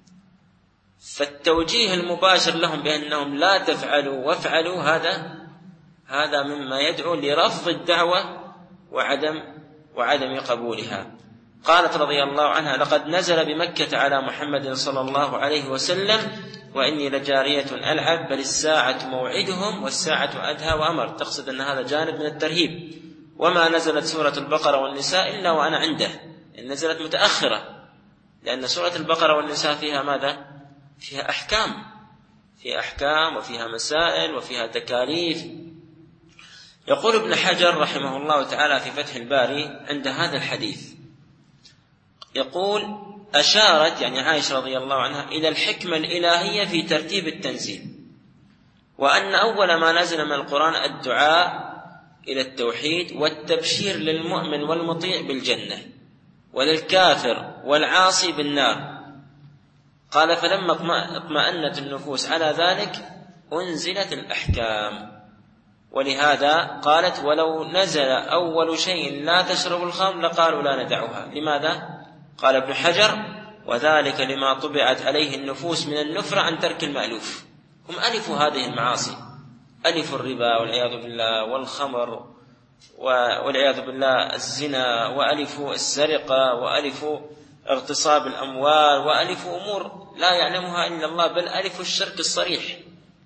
فالتوجيه المباشر لهم بأنهم لا تفعلوا وافعلوا هذا هذا مما يدعو لرفض الدعوة وعدم وعدم قبولها. قالت رضي الله عنها: لقد نزل بمكة على محمد صلى الله عليه وسلم وإني لجارية ألعب بل الساعة موعدهم والساعة أدهى وأمر. تقصد أن هذا جانب من الترهيب. وما نزلت سورة البقرة والنساء إلا وأنا عنده، إن نزلت متأخرة، لأن سورة البقرة والنساء فيها ماذا؟ فيها أحكام، فيها أحكام وفيها مسائل وفيها تكاليف. يقول ابن حجر رحمه الله تعالى في فتح الباري عند هذا الحديث، يقول: أشارت يعني عائشة رضي الله عنها إلى الحكمة الإلهية في ترتيب التنزيل، وأن أول ما نزل من القرآن الدعاء إلى التوحيد والتبشير للمؤمن والمطيع بالجنة وللكافر والعاصي بالنار. قال: فلما اطمأنت النفوس على ذلك أنزلت الأحكام. ولهذا قالت: ولو نزل أول شيء لا تشرب الخمر لقالوا لا ندعها. لماذا؟ قال ابن حجر: وذلك لما طبعت عليه النفوس من النفرة عن ترك المألوف. هم ألفوا هذه المعاصي، ألفوا الربا والعياذ بالله، والخمر والعياذ بالله، الزنا، وألفوا السرقة، وألفوا اغتصاب الأموال، وألفوا أمور لا يعلمها إلا الله، بل ألفوا الشرك الصريح.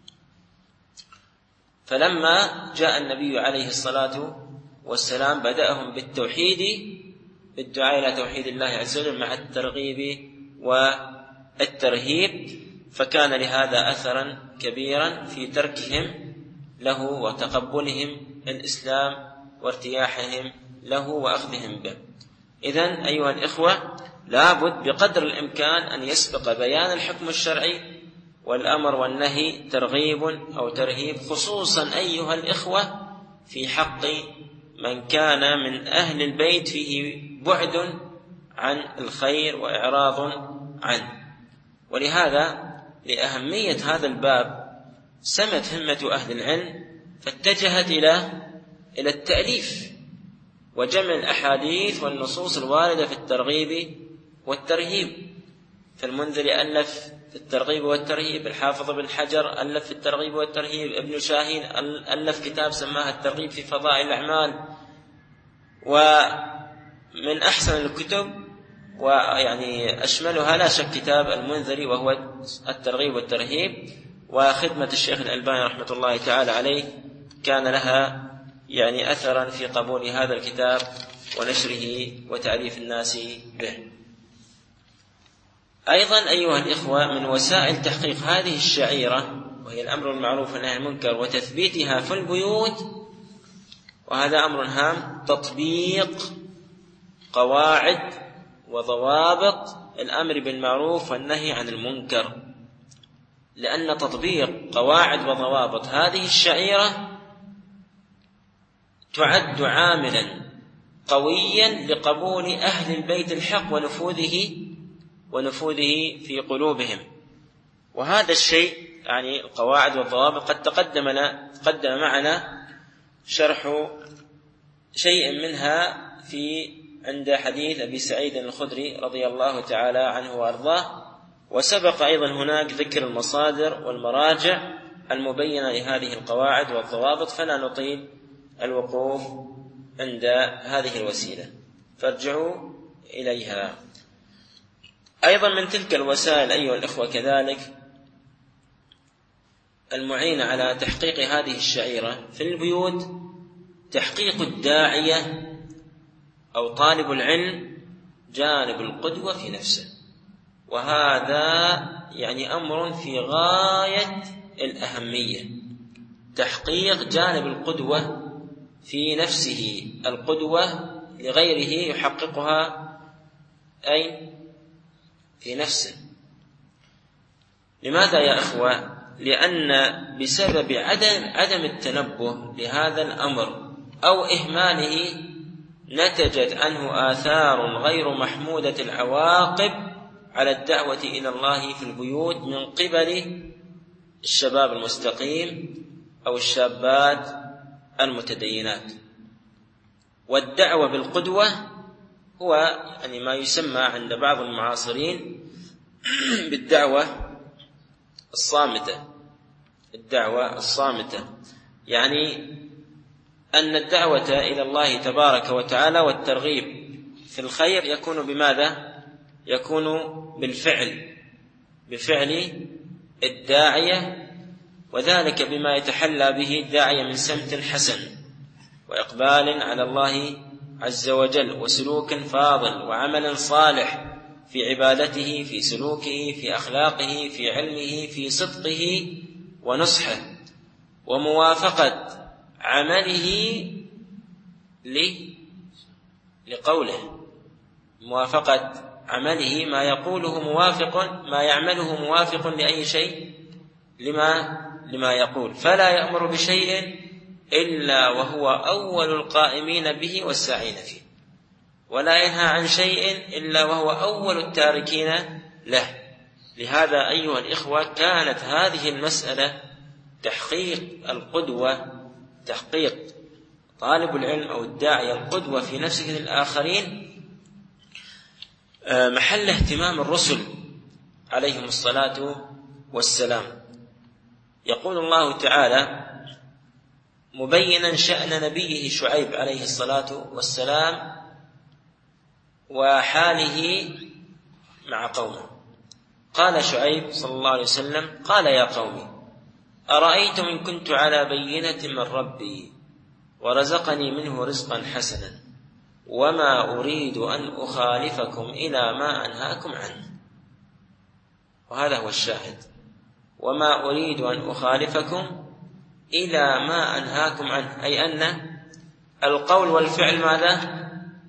فلما جاء النبي عليه الصلاة والسلام بدأهم بالتوحيد، بالدعاء إلى توحيد الله عز وجل مع الترغيب والترهيب، فكان لهذا أثرا كبيرا في تركهم له وتقبلهم الإسلام وارتياحهم له وأخذهم به. إذن أيها الإخوة، لابد بقدر الإمكان أن يسبق بيان الحكم الشرعي والأمر والنهي ترغيب أو ترهيب، خصوصا أيها الإخوة في حق من كان من أهل البيت فيه بعد عن الخير وإعراض عنه. ولهذا لأهمية هذا الباب سمت همة أهل العلم فاتجهت إلى إلى التأليف وجمع الأحاديث والنصوص الواردة في الترغيب والترهيب. فالمنذري ألف في الترغيب والترهيب، الحافظ بن حجر ألف في الترغيب والترهيب، ابن شاهين ألف كتاب سماه الترغيب في فضائل الأعمال. ومن أحسن الكتب ويعني أشملها لا شك كتاب المنذري وهو الترغيب والترهيب. وخدمة الشيخ الألباني رحمة الله تعالى عليه كان لها يعني أثرا في قبول هذا الكتاب ونشره وتعريف الناس به. أيضا أيها الإخوة، من وسائل تحقيق هذه الشعيرة وهي الأمر المعروف والنهي عن المنكر وتثبيتها في البيوت، وهذا أمر هام، تطبيق قواعد وضوابط الأمر بالمعروف والنهي عن المنكر. لأن تطبيق قواعد وضوابط هذه الشعيرة تعد عاملا قويا لقبول أهل البيت الحق ونفوذه ونفوذه في قلوبهم. وهذا الشيء يعني القواعد والضوابط قد تقدم لنا تقدم معنا شرح شيء منها في عند حديث أبي سعيد الخدري رضي الله تعالى عنه وأرضاه، وسبق أيضا هناك ذكر المصادر والمراجع المبينة لهذه القواعد والضوابط، فلا نطيل الوقوف عند هذه الوسيلة، فارجعوا إليها. أيضا من تلك الوسائل أيها الإخوة كذلك المعينة على تحقيق هذه الشعيرة في البيوت تحقيق الداعية أو طالب العلم جانب القدوة في نفسه، وهذا يعني أمر في غاية الأهمية، تحقيق جانب القدوة في نفسه، القدوة لغيره يحققها أين؟ في نفسه. لماذا يا إخوة؟ لأن بسبب عدم عدم التنبه لهذا الأمر أو إهماله نتجت عنه آثار غير محمودة العواقب على الدعوة إلى الله في البيوت من قبل الشباب المستقيم أو الشابات المتدينات. والدعوة بالقدوة هو يعني ما يسمى عند بعض المعاصرين بالدعوة الصامتة. الدعوة الصامتة يعني أن الدعوة إلى الله تبارك وتعالى والترغيب في الخير يكون بماذا؟ يكون بالفعل، بفعل الداعية، وذلك بما يتحلى به الداعية من سمت حسن وإقبال على الله عز وجل وسلوك فاضل وعمل صالح في عبادته، في سلوكه، في أخلاقه، في علمه، في صدقه ونصحه، وموافقة عمله لقوله، موافقة عمله ما يقوله موافق، ما يعمله موافق لأي شيء لما لما يقول، فلا يأمر بشيء إلا وهو أول القائمين به والساعين فيه، ولا ينهى عن شيء إلا وهو أول التاركين له. لهذا أيها الإخوة كانت هذه المسألة تحقيق القدوة، تحقيق طالب العلم أو الداعية القدوة في نفسه للآخرين محل اهتمام الرسل عليهم الصلاة والسلام. يقول الله تعالى مبينا شأن نبيه شعيب عليه الصلاة والسلام وحاله مع قومه. قال شعيب صلى الله عليه وسلم: قال يا قوم أرأيتم إن كنت على بينة من ربي ورزقني منه رزقا حسنا وما أريد أن أخالفكم إلى ما أنهاكم عنه. وهذا هو الشاهد، وما أريد أن أخالفكم إلى ما أنهاكم عنه، أي أن القول والفعل ماذا؟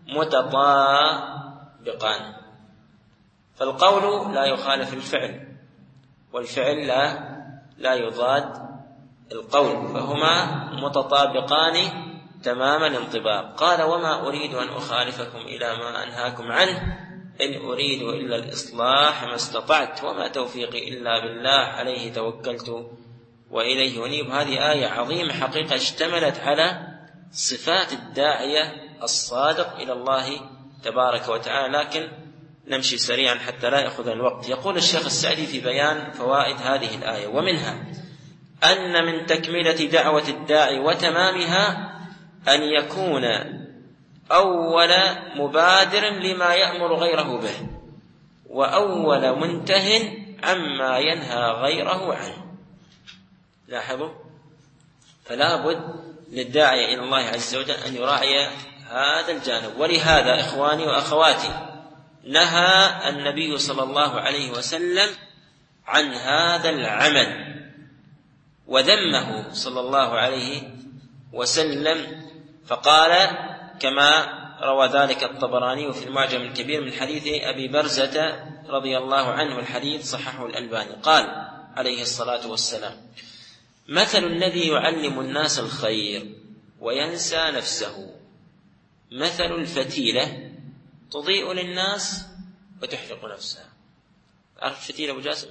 متطابقان، فالقول لا يخالف الفعل والفعل لا لا يضاد القول، فهما متطابقان تمام الانطباق. قال: وما أريد أن أخالفكم إلى ما أنهاكم عنه إن أريد إلا الإصلاح ما استطعت وما توفيقي إلا بالله عليه توكلت وإليه أنيب. هذه آية عظيمة حقيقة اشتملت على صفات الداعية الصادق إلى الله تبارك وتعالى، لكن نمشي سريعا حتى لا يأخذ الوقت. يقول الشيخ السعدي في بيان فوائد هذه الآية: ومنها أن من تكملة دعوة الداعي وتمامها أن يكون أول مبادر لما يأمر غيره به وأول منته عما ينهى غيره عنه. لاحظوا، فلا بد للداعي إلى الله عز وجل أن يراعي هذا الجانب. ولهذا إخواني وأخواتي نهى النبي صلى الله عليه وسلم عن هذا العمل وذمه صلى الله عليه وسلم، فقال كما روى ذلك الطبراني في المعجم الكبير من حديث أبي برزة رضي الله عنه، الحديث صححه الألباني، قال عليه الصلاة والسلام: مثل الذي يعلم الناس الخير وينسى نفسه مثل الفتيلة تضيء للناس وتحرق نفسها. عارف الفتيلة أبو جاسم؟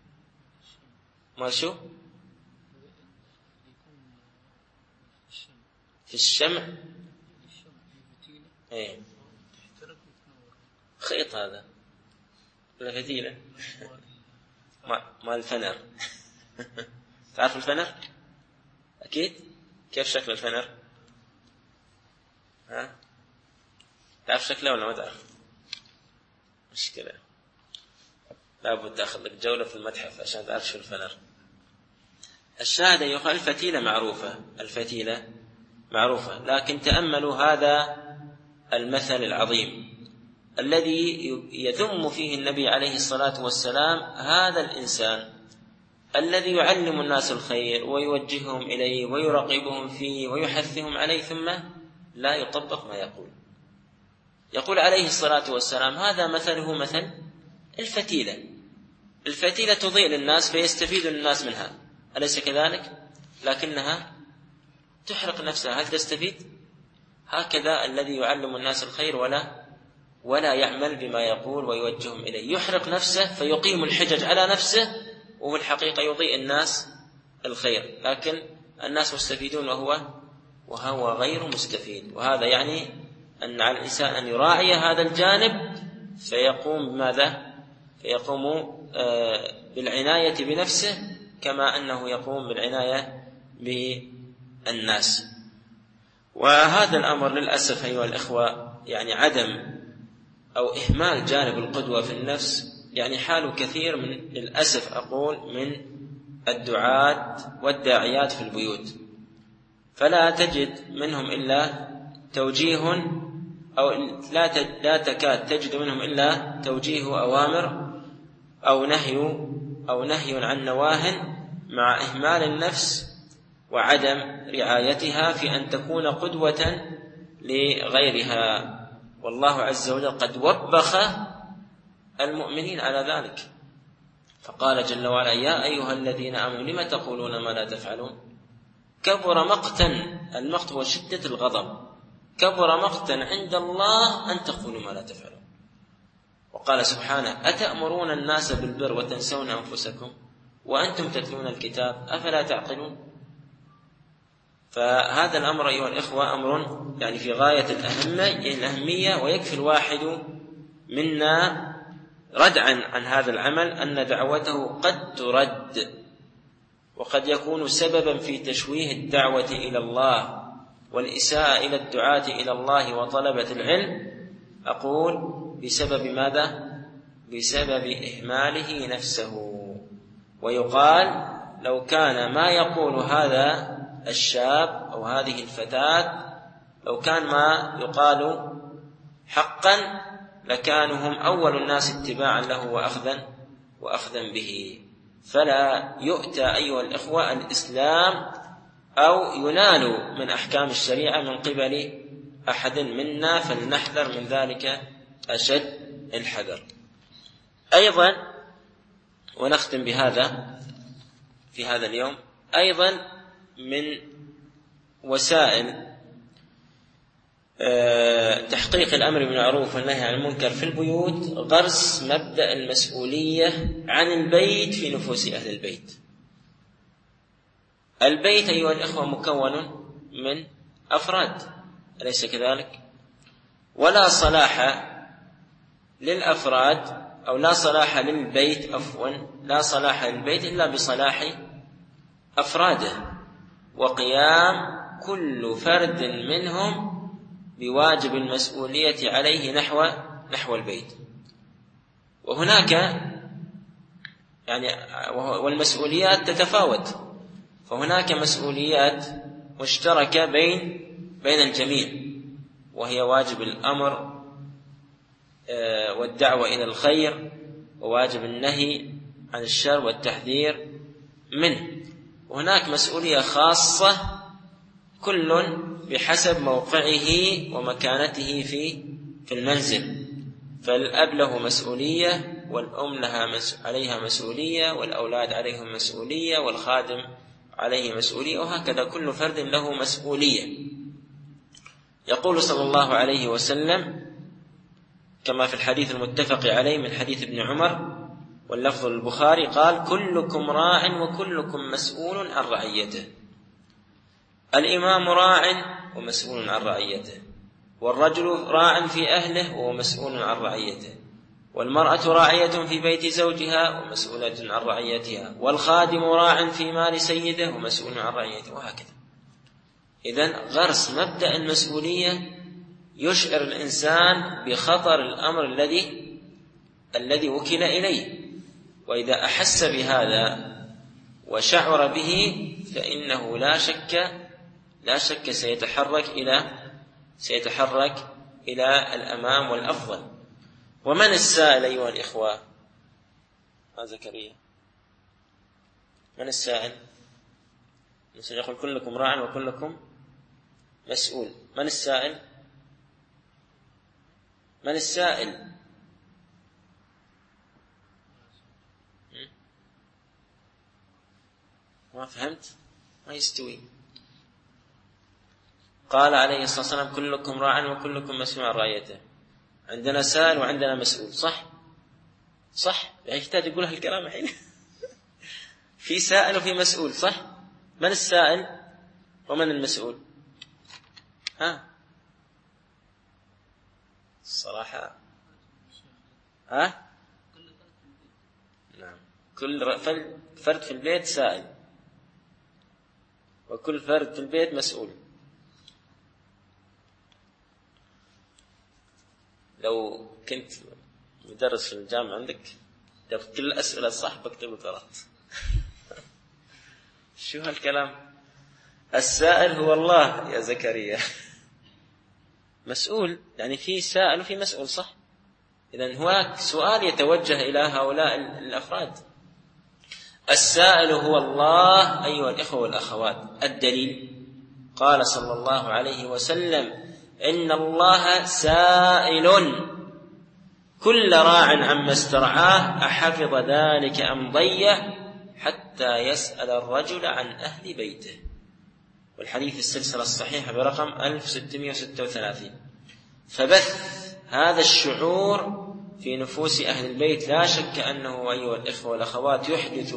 ما شو؟ في الشمع. ايه خيط هذا ولا فتيلة؟ ما الفنر. تعرف الفنر؟ أكيد. كيف شكل الفنر؟ ها؟ تعرف شكله ولا ما تعرف؟ مشكلة، لابد تأخذ لك جولة في المتحف عشان تعرف شو الفنر. الشاهد أيها الفتيلة معروفة، الفتيلة معروفة، لكن تأملوا هذا المثل العظيم الذي يذم فيه النبي عليه الصلاة والسلام هذا الإنسان الذي يعلم الناس الخير ويوجههم إليه ويرغبهم فيه ويحثهم عليه ثم لا يطبق ما يقول. يقول عليه الصلاة والسلام هذا مثله مثل الفتيلة. الفتيلة تضيء للناس فيستفيد الناس منها، أليس كذلك؟ لكنها تحرق نفسها، هل تستفيد؟ هكذا الذي يعلم الناس الخير ولا ولا يعمل بما يقول ويوجههم إليه، يحرق نفسه فيقيم الحجج على نفسه، وهو الحقيقة يضيء الناس الخير، لكن الناس مستفيدون وهو وهو غير مستفيد. وهذا يعني أن على الإنسان أن يراعي هذا الجانب فيقوم بماذا؟ فيقوم بالعناية بنفسه كما أنه يقوم بالعناية بالناس. وهذا الأمر للأسف أيها الإخوة يعني عدم أو إهمال جانب القدوة في النفس يعني حال كثير من للأسف أقول من الدعاة والداعيات في البيوت، فلا تجد منهم إلا توجيه أو لا تكاد تجد منهم إلا توجيه أوامر أو نهي أو نهي عن نواه، مع إهمال النفس وعدم رعايتها في أن تكون قدوة لغيرها. والله عز وجل قد وبخ المؤمنين على ذلك، فقال جل وعلا يا أيها الذين آمنوا لم تقولون ما لا تفعلون كبر مقتا، المقت هو شدة الغضب، كبر مقتا عند الله أن تقولوا ما لا تفعلون. وقال سبحانه أتأمرون الناس بالبر وتنسون أنفسكم وأنتم تتلون الكتاب أفلا تعقلون. فهذا الأمر أيها الإخوة أمر يعني في غاية الأهمية، ويكفي الواحد منا ردعا عن هذا العمل أن دعوته قد ترد، وقد يكون سببا في تشويه الدعوة إلى الله والإساءة إلى الدعاة إلى الله وطلبة العلم، أقول بسبب ماذا؟ بسبب إهماله نفسه. ويقال لو كان ما يقول هذا الشاب أو هذه الفتاة لو كان ما يقال حقا لكانوا هم أول الناس اتباعا له وأخذا وأخذا به. فلا يؤتى أيها الإخوة الإسلام أو ينال من أحكام الشريعة من قبل أحد منا، فلنحذر من ذلك أشد الحذر. أيضا ونختم بهذا في هذا اليوم، أيضا من وسائل تحقيق الأمر بالمعروف والنهي عن المنكر في البيوت غرس مبدأ المسؤولية عن البيت في نفوس أهل البيت. البيت أيها الإخوة مكون من أفراد، أليس كذلك؟ ولا صلاح للأفراد أو لا صلاح للبيت عفوا لا صلاح للبيت إلا بصلاح أفراده، وقيام كل فرد منهم بواجب المسؤولية عليه نحو نحو البيت. وهناك يعني والمسؤوليات تتفاوت، فهناك مسؤوليات مشتركة بين بين الجميع، وهي واجب الأمر والدعوة إلى الخير، وواجب النهي عن الشر والتحذير منه. وهناك مسؤولية خاصة كل بحسب موقعه ومكانته في في المنزل، فالأب له مسؤولية، والأم لها عليها مسؤولية، والأولاد عليهم مسؤولية، والخادم عليه مسؤولية، وهكذا كل فرد له مسؤولية. يقول صلى الله عليه وسلم كما في الحديث المتفق عليه من حديث ابن عمر واللفظ البخاري قال كلكم راع وكلكم مسؤول عن رعيته. الإمام راع ومسؤول عن رعيته، والرجل راع في أهله وهو مسؤول عن رعيته، والمرأة راعية في بيت زوجها ومسؤولة عن رعيتها، والخادم راع في مال سيده ومسؤول عن رعيته، وهكذا. إذن غرس مبدأ المسؤولية يشعر الإنسان بخطر الأمر الذي الذي وكل إليه، وإذا أحس بهذا وشعر به فإنه لا شك لا شك سيتحرك إلى سيتحرك إلى الأمام والأفضل. ومن السائل أيها الإخوة؟ ها زكريا، من السائل؟ يقول كلكم راع وكلكم مسؤول. من السائل؟ من السائل؟ ما فهمت؟ ما يستوي. قال عليه الصلاة والسلام كلكم راع وكلكم مسؤول عن رعيته. عندنا سائل وعندنا مسؤول، صح؟ صح؟ يحتاج يقول هالكلام الحين. في سائل وفي مسؤول، صح؟ من السائل ومن المسؤول؟ ها؟ الصراحة ها؟ نعم، كل فرد في البيت سائل وكل فرد في البيت مسؤول. لو كنت مدرس في الجامعة عندك جبت كل الأسئلة الصح بكتب غلط. شو هالكلام؟ السائل هو الله يا زكريا. مسؤول يعني في سائل وفي مسؤول، صح؟ إذن هناك سؤال يتوجه إلى هؤلاء الأفراد. السائل هو الله أيها الإخوة والأخوات. الدليل قال صلى الله عليه وسلم إن الله سائل كل راع عما استرعاه أحفظ ذلك أم ضيه حتى يسأل الرجل عن أهل بيته. والحديث السلسلة الصحيحة برقم ألف وستمائة وستة وثلاثين. فبث هذا الشعور في نفوس أهل البيت لا شك أنه أيها الإخوة والأخوات يحدث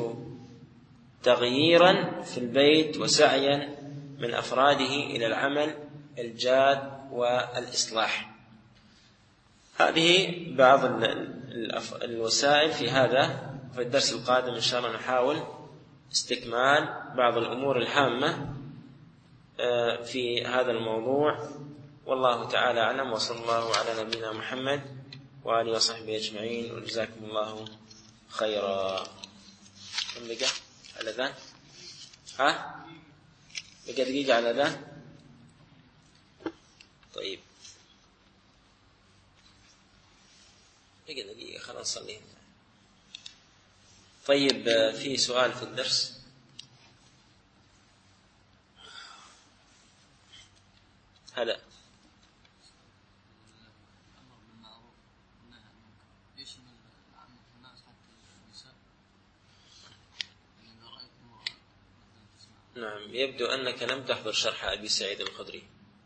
تغييرا في البيت وسعيا من أفراده إلى العمل الجاد والإصلاح. هذه بعض الوسائل في هذا. في الدرس القادم إن شاء الله نحاول استكمال بعض الأمور الهامة في هذا الموضوع. والله تعالى أعلم، وصلى الله على نبينا محمد وآله وصحبه أجمعين، وجزاكم الله خيرا. كم بقى على ذا؟ ها؟ بقى دقيقة على ذا؟ طيب بقى دقيقة خلاص صلي. طيب في سؤال في الدرس؟ هلا. نعم، يبدو أنك لم تحضر شرح أبي سعيد الخدري،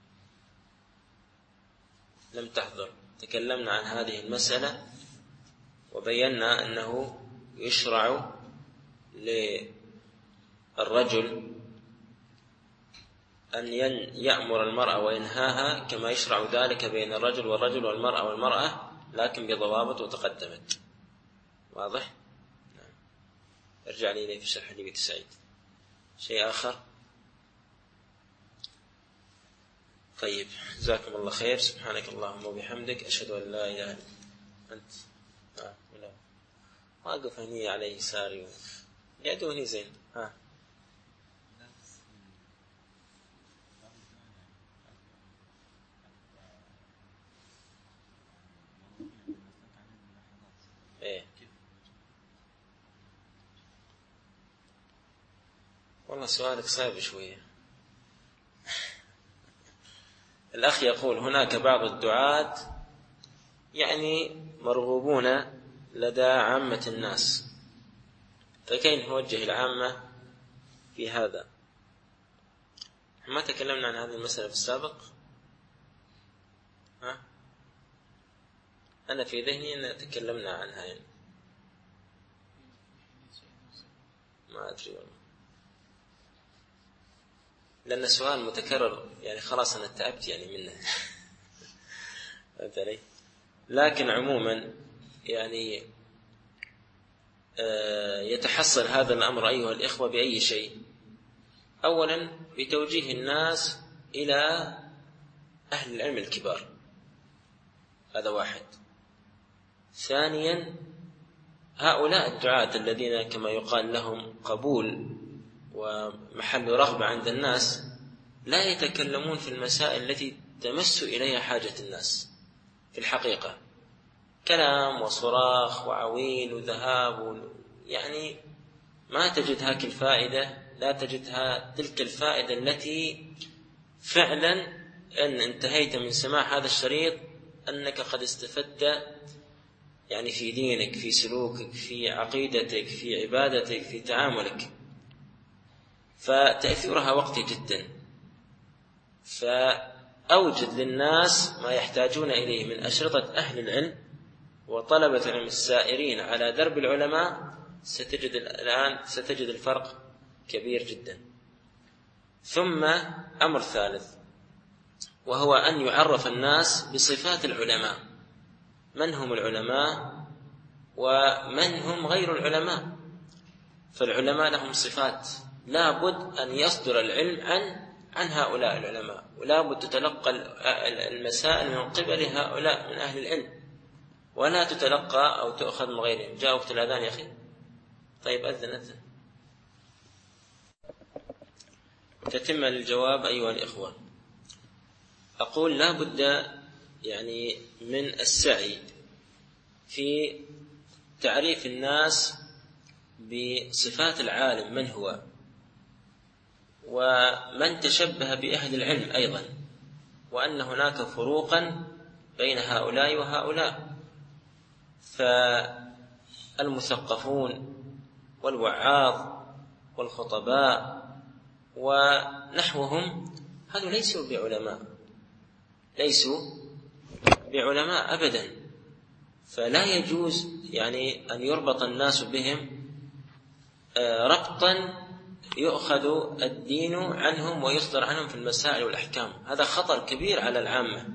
لم تحضر. تكلمنا عن هذه المسألة وبينا أنه يشرع للرجل أن يأمر المرأة وينهاها كما يشرع ذلك بين الرجل والرجل والمرأة والمرأة، لكن بضوابط وتقدمت. واضح؟ نعم. ارجع لي إليه في شرح أبي سعيد. شيء آخر؟ طيب جزاكم الله خير. سبحانك اللهم وبحمدك أشهد أن لا إله إلا أنت. آه ولا واقف هني على يساري قعدوا هني زين. ها إيه والله سؤالك صعب شوية. الأخ يقول هناك بعض الدعاة يعني مرغوبون لدى عامة الناس، فكيف نوجه العامة في هذا؟ ما تكلمنا عن هذه المسألة في السابق؟ ها؟ أنا في ذهني أن تكلمنا عنها يعني. ما أدري والله، لأن السؤال متكرر يعني خلاص أنا تعبت يعني منه. فهمت علي؟ لكن عموما يعني يتحصل هذا الأمر أيها الإخوة بأي شيء. أولا بتوجيه الناس إلى أهل العلم الكبار، هذا واحد. ثانيا هؤلاء الدعاة الذين كما يقال لهم قبول ومحل رغبة عند الناس لا يتكلمون في المسائل التي تمس إليها حاجة الناس في الحقيقة. كلام وصراخ وعويل وذهاب، يعني ما تجد هاك الفائدة، لا تجدها تلك الفائدة التي فعلا أن انتهيت من سماع هذا الشريط أنك قد استفدت يعني في دينك، في سلوكك، في عقيدتك، في عبادتك، في تعاملك، فتأثيرها وقتي جدا. فأوجد للناس ما يحتاجون إليه من أشرطة أهل العلم وطلبة العلم السائرين على درب العلماء، ستجد الآن ستجد الفرق كبير جدا. ثم أمر ثالث، وهو أن يعرف الناس بصفات العلماء، من هم العلماء ومن هم غير العلماء. فالعلماء لهم صفات، لا بد أن يصدر العلم عن عن هؤلاء العلماء، ولا بد تتلقى المسائل من قبل هؤلاء من أهل العلم، ولا تتلقى أو تأخذ من غيرهم. جاء وقت الأذان يا أخي؟ طيب أذن أذن. تتم للجواب أيها الإخوة. أقول لا بد يعني من السعي في تعريف الناس بصفات العالم من هو، ومن تشبه بأهل العلم أيضا، وأن هناك فروقا بين هؤلاء وهؤلاء. فالمثقفون والوعاظ والخطباء ونحوهم هذو ليسوا بعلماء، ليسوا بعلماء أبدا. فلا يجوز يعني أن يربط الناس بهم ربطا يؤخذ الدين عنهم ويصدر عنهم في المسائل والأحكام. هذا خطر كبير على العامة،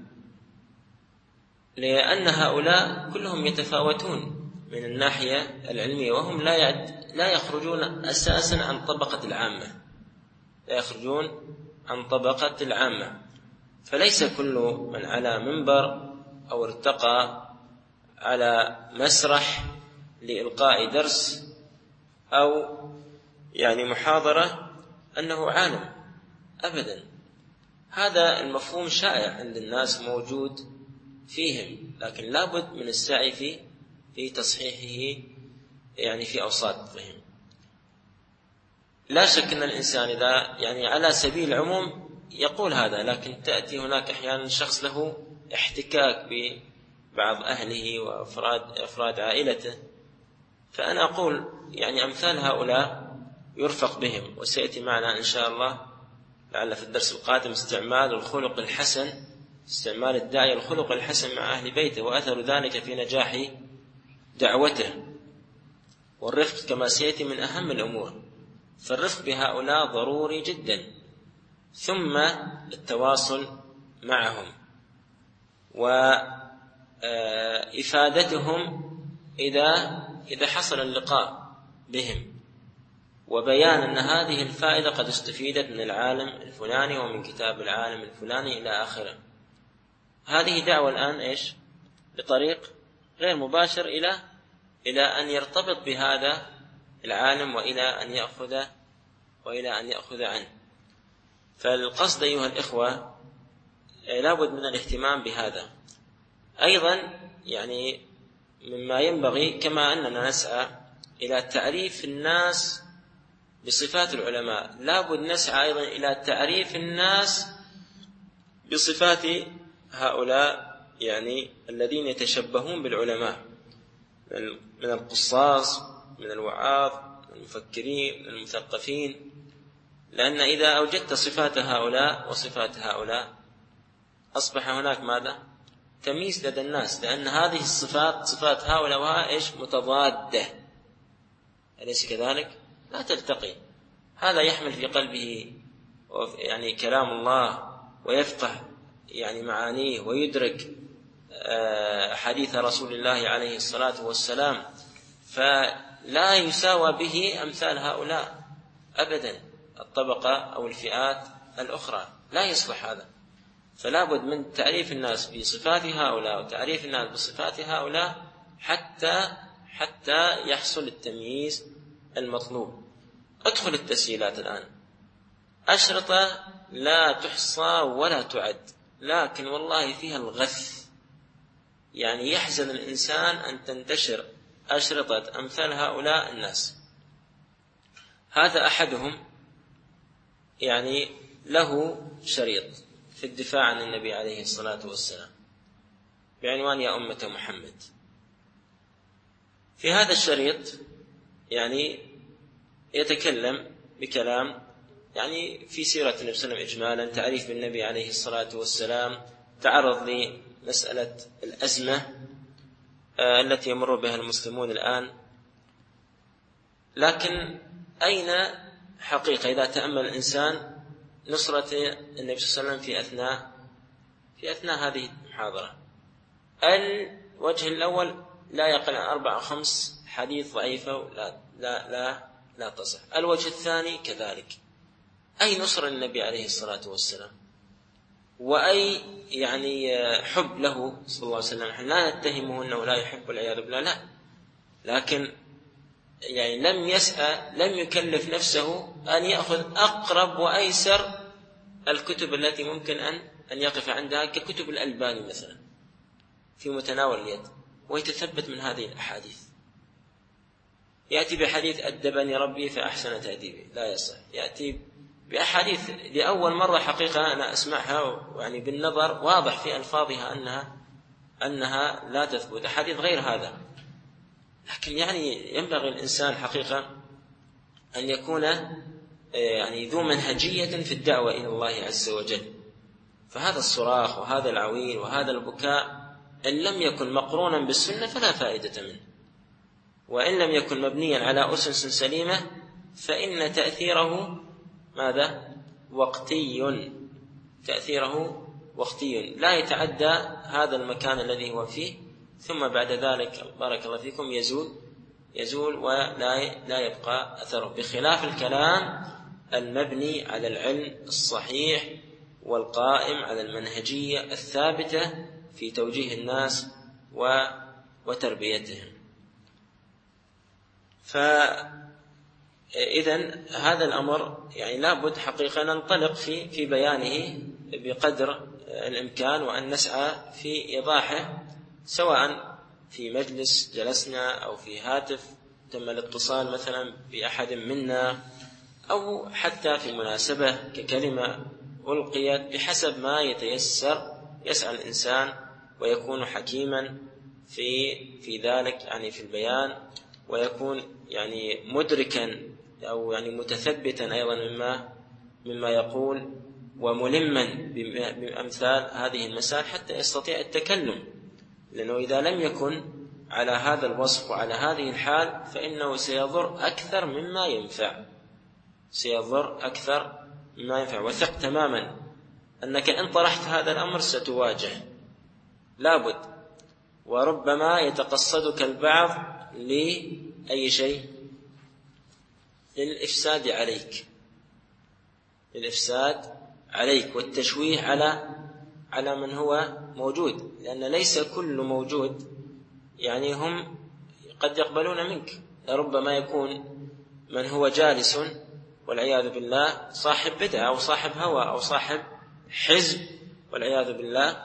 لأن هؤلاء كلهم يتفاوتون من الناحية العلمية، وهم لا يعد لا يخرجون أساسا عن طبقة العامة، لا يخرجون عن طبقة العامة. فليس كل من على منبر أو ارتقى على مسرح لإلقاء درس أو يعني محاضرة أنه عالم أبدا. هذا المفهوم شائع عند الناس، موجود فيهم، لكن لابد من السعي في في تصحيحه يعني في أوساطهم. لا شك أن الإنسان إذا يعني على سبيل العموم يقول هذا، لكن تأتي هناك أحيانا شخص له احتكاك ببعض أهله وأفراد أفراد عائلته، فأنا أقول يعني أمثال هؤلاء يرفق بهم. وسيأتي معنا إن شاء الله لعل في الدرس القادم استعمال الخلق الحسن، استعمال الداعية الخلق الحسن مع أهل بيته وأثر ذلك في نجاح دعوته. والرفق كما سيأتي من أهم الأمور، فالرفق بهؤلاء ضروري جدا. ثم التواصل معهم وإفادتهم إذا إذا حصل اللقاء بهم، وبيان أن هذه الفائدة قد استفيدت من العالم الفلاني ومن كتاب العالم الفلاني إلى آخره. هذه دعوة الآن إيش؟ بطريق غير مباشر إلى إلى أن يرتبط بهذا العالم وإلى أن يأخذ وإلى أن يأخذ عنه. فالقصد أيها الإخوة لابد من الاهتمام بهذا. أيضا يعني مما ينبغي كما أننا نسعى إلى تعريف الناس بصفات العلماء، لابد نسعى أيضا إلى تعريف الناس بصفات هؤلاء يعني الذين يتشبهون بالعلماء من القصاص، من الوعاظ، من المفكرين، من المثقفين. لأن إذا أوجدت صفات هؤلاء وصفات هؤلاء أصبح هناك ماذا؟ تمييز لدى الناس، لأن هذه الصفات صفات هؤلاء وها إيش؟ متضادة، أليس كذلك؟ لا تلتقي. هذا يحمل في قلبه يعني كلام الله ويفقه يعني معانيه ويدرك حديث رسول الله عليه الصلاة والسلام، فلا يساوى به أمثال هؤلاء أبدا، الطبقة أو الفئات الأخرى لا يصلح هذا. فلا بد من تعريف الناس بصفات هؤلاء وتعريف الناس بصفات هؤلاء حتى حتى يحصل التمييز المطلوب. ادخل التسجيلات الآن، أشرطة لا تحصى ولا تعد، لكن والله فيها الغث يعني يحزن الإنسان أن تنتشر أشرطة أمثال هؤلاء الناس. هذا أحدهم يعني له شريط في الدفاع عن النبي عليه الصلاة والسلام بعنوان يا أمة محمد. في هذا الشريط يعني يتكلم بكلام يعني في سيرة النبي صلى الله عليه وسلم إجمالا، تعريف بالنبي عليه الصلاة والسلام، تعرض لمسألة الأزمة التي يمر بها المسلمون الآن. لكن أين حقيقة إذا تأمل الإنسان نصرة النبي صلى الله عليه وسلم في أثناء في أثناء هذه المحاضرة؟ الوجه الأول لا يقل عن أربع أو خمس حديث ضعيفة لا لا لا لا تصح. الوجه الثاني كذلك. أي نصر للنبي عليه الصلاة والسلام وأي يعني حب له صلى الله عليه وسلم. نحن لا نتهمه أنه لا يحب والعياذ بالله، لا، لكن يعني لم يسعى لم يكلف نفسه أن يأخذ أقرب وأيسر الكتب التي ممكن أن أن يقف عندها ككتب الألباني مثلا في متناول اليد ويتثبت من هذه الأحاديث. يأتي بحديث أدبني ربي فأحسن تأديبي، لا يصح. يأتي بأحاديث لأول مرة حقيقة أنا أسمعها يعني بالنظر واضح في ألفاظها أنها أنها لا تثبت، أحاديث غير هذا. لكن يعني ينبغي الإنسان حقيقة أن يكون يعني ذو منهجية في الدعوة إلى الله عز وجل. فهذا الصراخ وهذا العويل وهذا البكاء إن لم يكن مقرونا بالسنة فلا فائدة منه، وإن لم يكن مبنيا على أسس سليمة فإن تأثيره ماذا؟ وقتي. تأثيره وقتي لا يتعدى هذا المكان الذي هو فيه، ثم بعد ذلك بارك الله فيكم يزول يزول ولا لا يبقى أثره، بخلاف الكلام المبني على العلم الصحيح والقائم على المنهجية الثابتة في توجيه الناس وتربيتهم. فإذن هذا الأمر يعني لابد حقيقة ننطلق في في بيانه بقدر الإمكان، وأن نسعى في إيضاحه، سواء في مجلس جلسنا أو في هاتف تم الاتصال مثلا بأحد منا، أو حتى في مناسبة ككلمة ألقيت، بحسب ما يتيسر. يسعى الإنسان ويكون حكيما في في ذلك يعني في البيان، ويكون يعني مدركا أو يعني متثبتا أيضا مما مما يقول، وملما بأمثال هذه المسائل حتى يستطيع التكلم. لأنه إذا لم يكن على هذا الوصف وعلى هذه الحال فإنه سيضر أكثر مما ينفع سيضر أكثر مما ينفع. وثق تماما أنك إن طرحت هذا الأمر ستواجه لابد، وربما يتقصدك البعض لأي شيء، للإفساد عليك للإفساد عليك والتشويه على على من هو موجود، لأن ليس كل موجود يعني هم قد يقبلون منك. ربما يكون من هو جالس والعياذ بالله صاحب بدعة أو صاحب هوى أو صاحب حزب والعياذ بالله،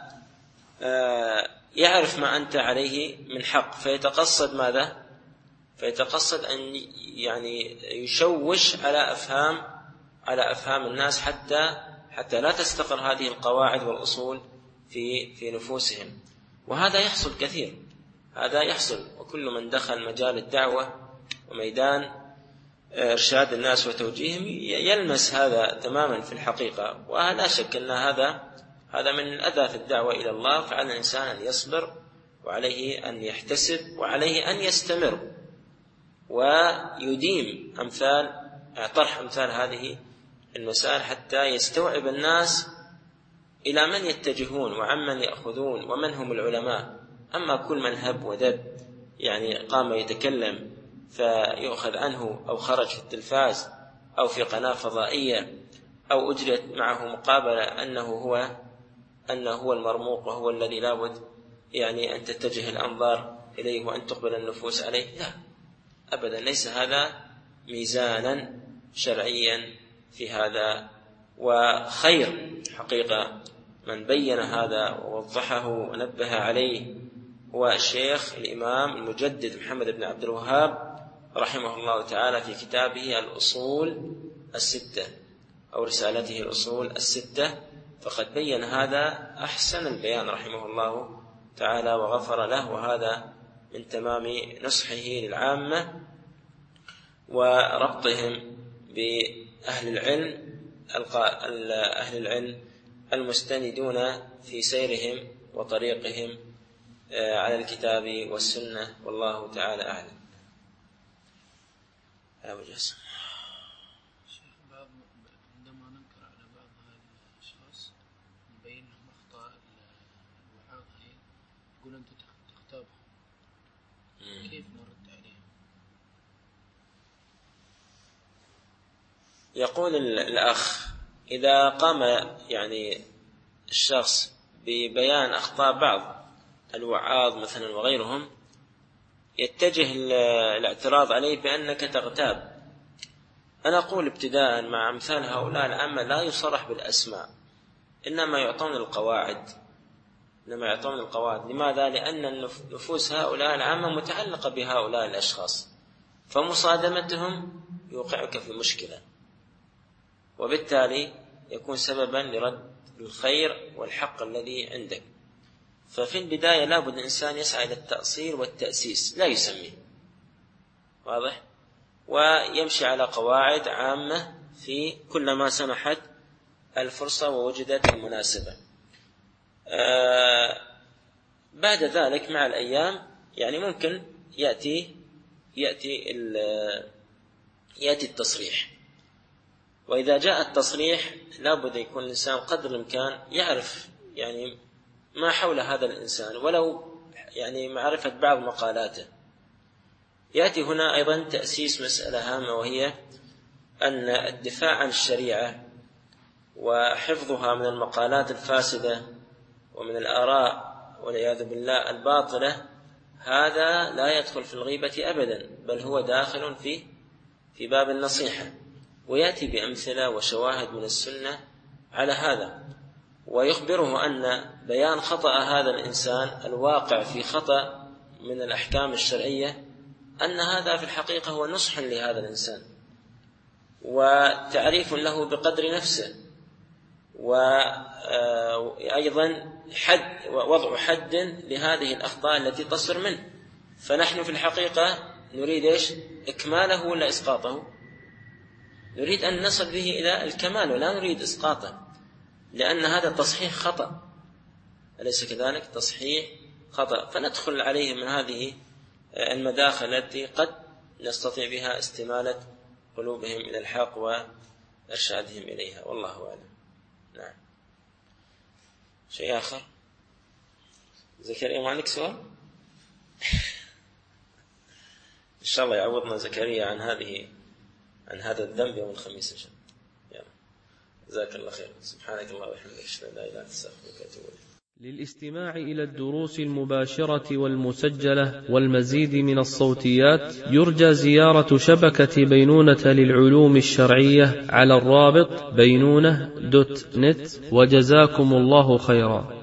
يعرف ما أنت عليه من حق، فيتقصد ماذا؟ فيتقصد أن يعني يشوش على أفهام على أفهام الناس حتى حتى لا تستقر هذه القواعد والأصول في في نفوسهم. وهذا يحصل كثير، هذا يحصل. وكل من دخل مجال الدعوة وميدان إرشاد الناس وتوجيههم يلمس هذا تماما في الحقيقة. ولا شك أن هذا هذا من الأذى في الدعوة إلى الله. فعلى الإنسان أن يصبر، وعليه أن يحتسب، وعليه أن يستمر ويديم أمثال طرح أمثال هذه المسائل حتى يستوعب الناس إلى من يتجهون وعمن يأخذون ومن هم العلماء. أما كل من هب ودب يعني قام يتكلم فيؤخذ عنه، أو خرج في التلفاز أو في قناة فضائية، أو أجرت معه مقابلة أنه هو أنه هو المرموق وهو الذي لابد يعني أن تتجه الأنظار إليه وأن تقبل النفوس عليه، لا أبدا، ليس هذا ميزانا شرعيا في هذا. وخير حقيقة من بين هذا ووضحه ونبه عليه هو الشيخ الإمام المجدد محمد بن عبد الوهاب رحمه الله تعالى في كتابه الأصول الستة أو رسالته الأصول الستة، فقد بين هذا أحسن البيان رحمه الله تعالى وغفر له، وهذا من تمام نصحه للعامة وربطهم بأهل العلم أهل العلم المستندون في سيرهم وطريقهم على الكتاب والسنة، والله تعالى أعلم. عندما ننكر على بعض الأشخاص نبين لهم أخطاء الوعاظ هي، يقول أنت تختابهم، كيف نرد عليهم؟ يقول الأخ إذا قام يعني الشخص ببيان أخطاء بعض الوعاظ مثلا وغيرهم، يتجه الاعتراض عليه بأنك تغتاب. أنا أقول ابتداء مع أمثال هؤلاء العامة لا يصرح بالأسماء، إنما يعطون القواعد إنما يعطون القواعد لماذا؟ لأن نفوس هؤلاء العامة متعلقة بهؤلاء الأشخاص، فمصادمتهم يوقعك في مشكلة، وبالتالي يكون سببا لرد الخير والحق الذي عندك. ففي البداية لابد الإنسان يسعى إلى التأصيل والتأسيس، لا يسميه، واضح، ويمشي على قواعد عامة في كل ما سمحت الفرصة ووجدت المناسبة. آه بعد ذلك مع الأيام يعني ممكن يأتي يأتي يأتي التصريح، وإذا جاء التصريح لابد يكون الإنسان قدر الإمكان يعرف يعني ما حول هذا الإنسان، ولو يعني معرفة بعض مقالاته. يأتي هنا أيضا تأسيس مسألة هامة، وهي أن الدفاع عن الشريعة وحفظها من المقالات الفاسدة ومن الآراء والعياذ بالله الباطلة، هذا لا يدخل في الغيبة أبدا، بل هو داخل في في باب النصيحة، ويأتي بأمثلة وشواهد من السنة على هذا، ويخبره أن بيان خطأ هذا الإنسان الواقع في خطأ من الأحكام الشرعية أن هذا في الحقيقة هو نصح لهذا الإنسان وتعريف له بقدر نفسه، وأيضا حد ووضع حد لهذه الأخطاء التي تصدر منه. فنحن في الحقيقة نريد إيش؟ إكماله ولا إسقاطه؟ نريد أن نصل به إلى الكمال ولا نريد إسقاطه، لأن هذا تصحيح خطأ، أليس كذلك؟ تصحيح خطأ، فندخل عليه من هذه المداخل التي قد نستطيع بها استمالة قلوبهم إلى الحق وإرشادهم إليها، والله أعلم. نعم. شيء آخر؟ زكريا ما عندك سؤال؟ إن شاء الله يعوضنا زكريا عن هذه عن هذا الذنب يوم الخميس إن شاء الله. يلا. جزاك الله خير. سبحانك اللهم وبحمدك أشهد أن لا إله إلا أنت أستغفرك وأتوب إليك. للاستماع إلى الدروس المباشرة والمسجلة والمزيد من الصوتيات يرجى زيارة شبكة بينونة للعلوم الشرعية على الرابط بينونة دوت نت، وجزاكم الله خيرا.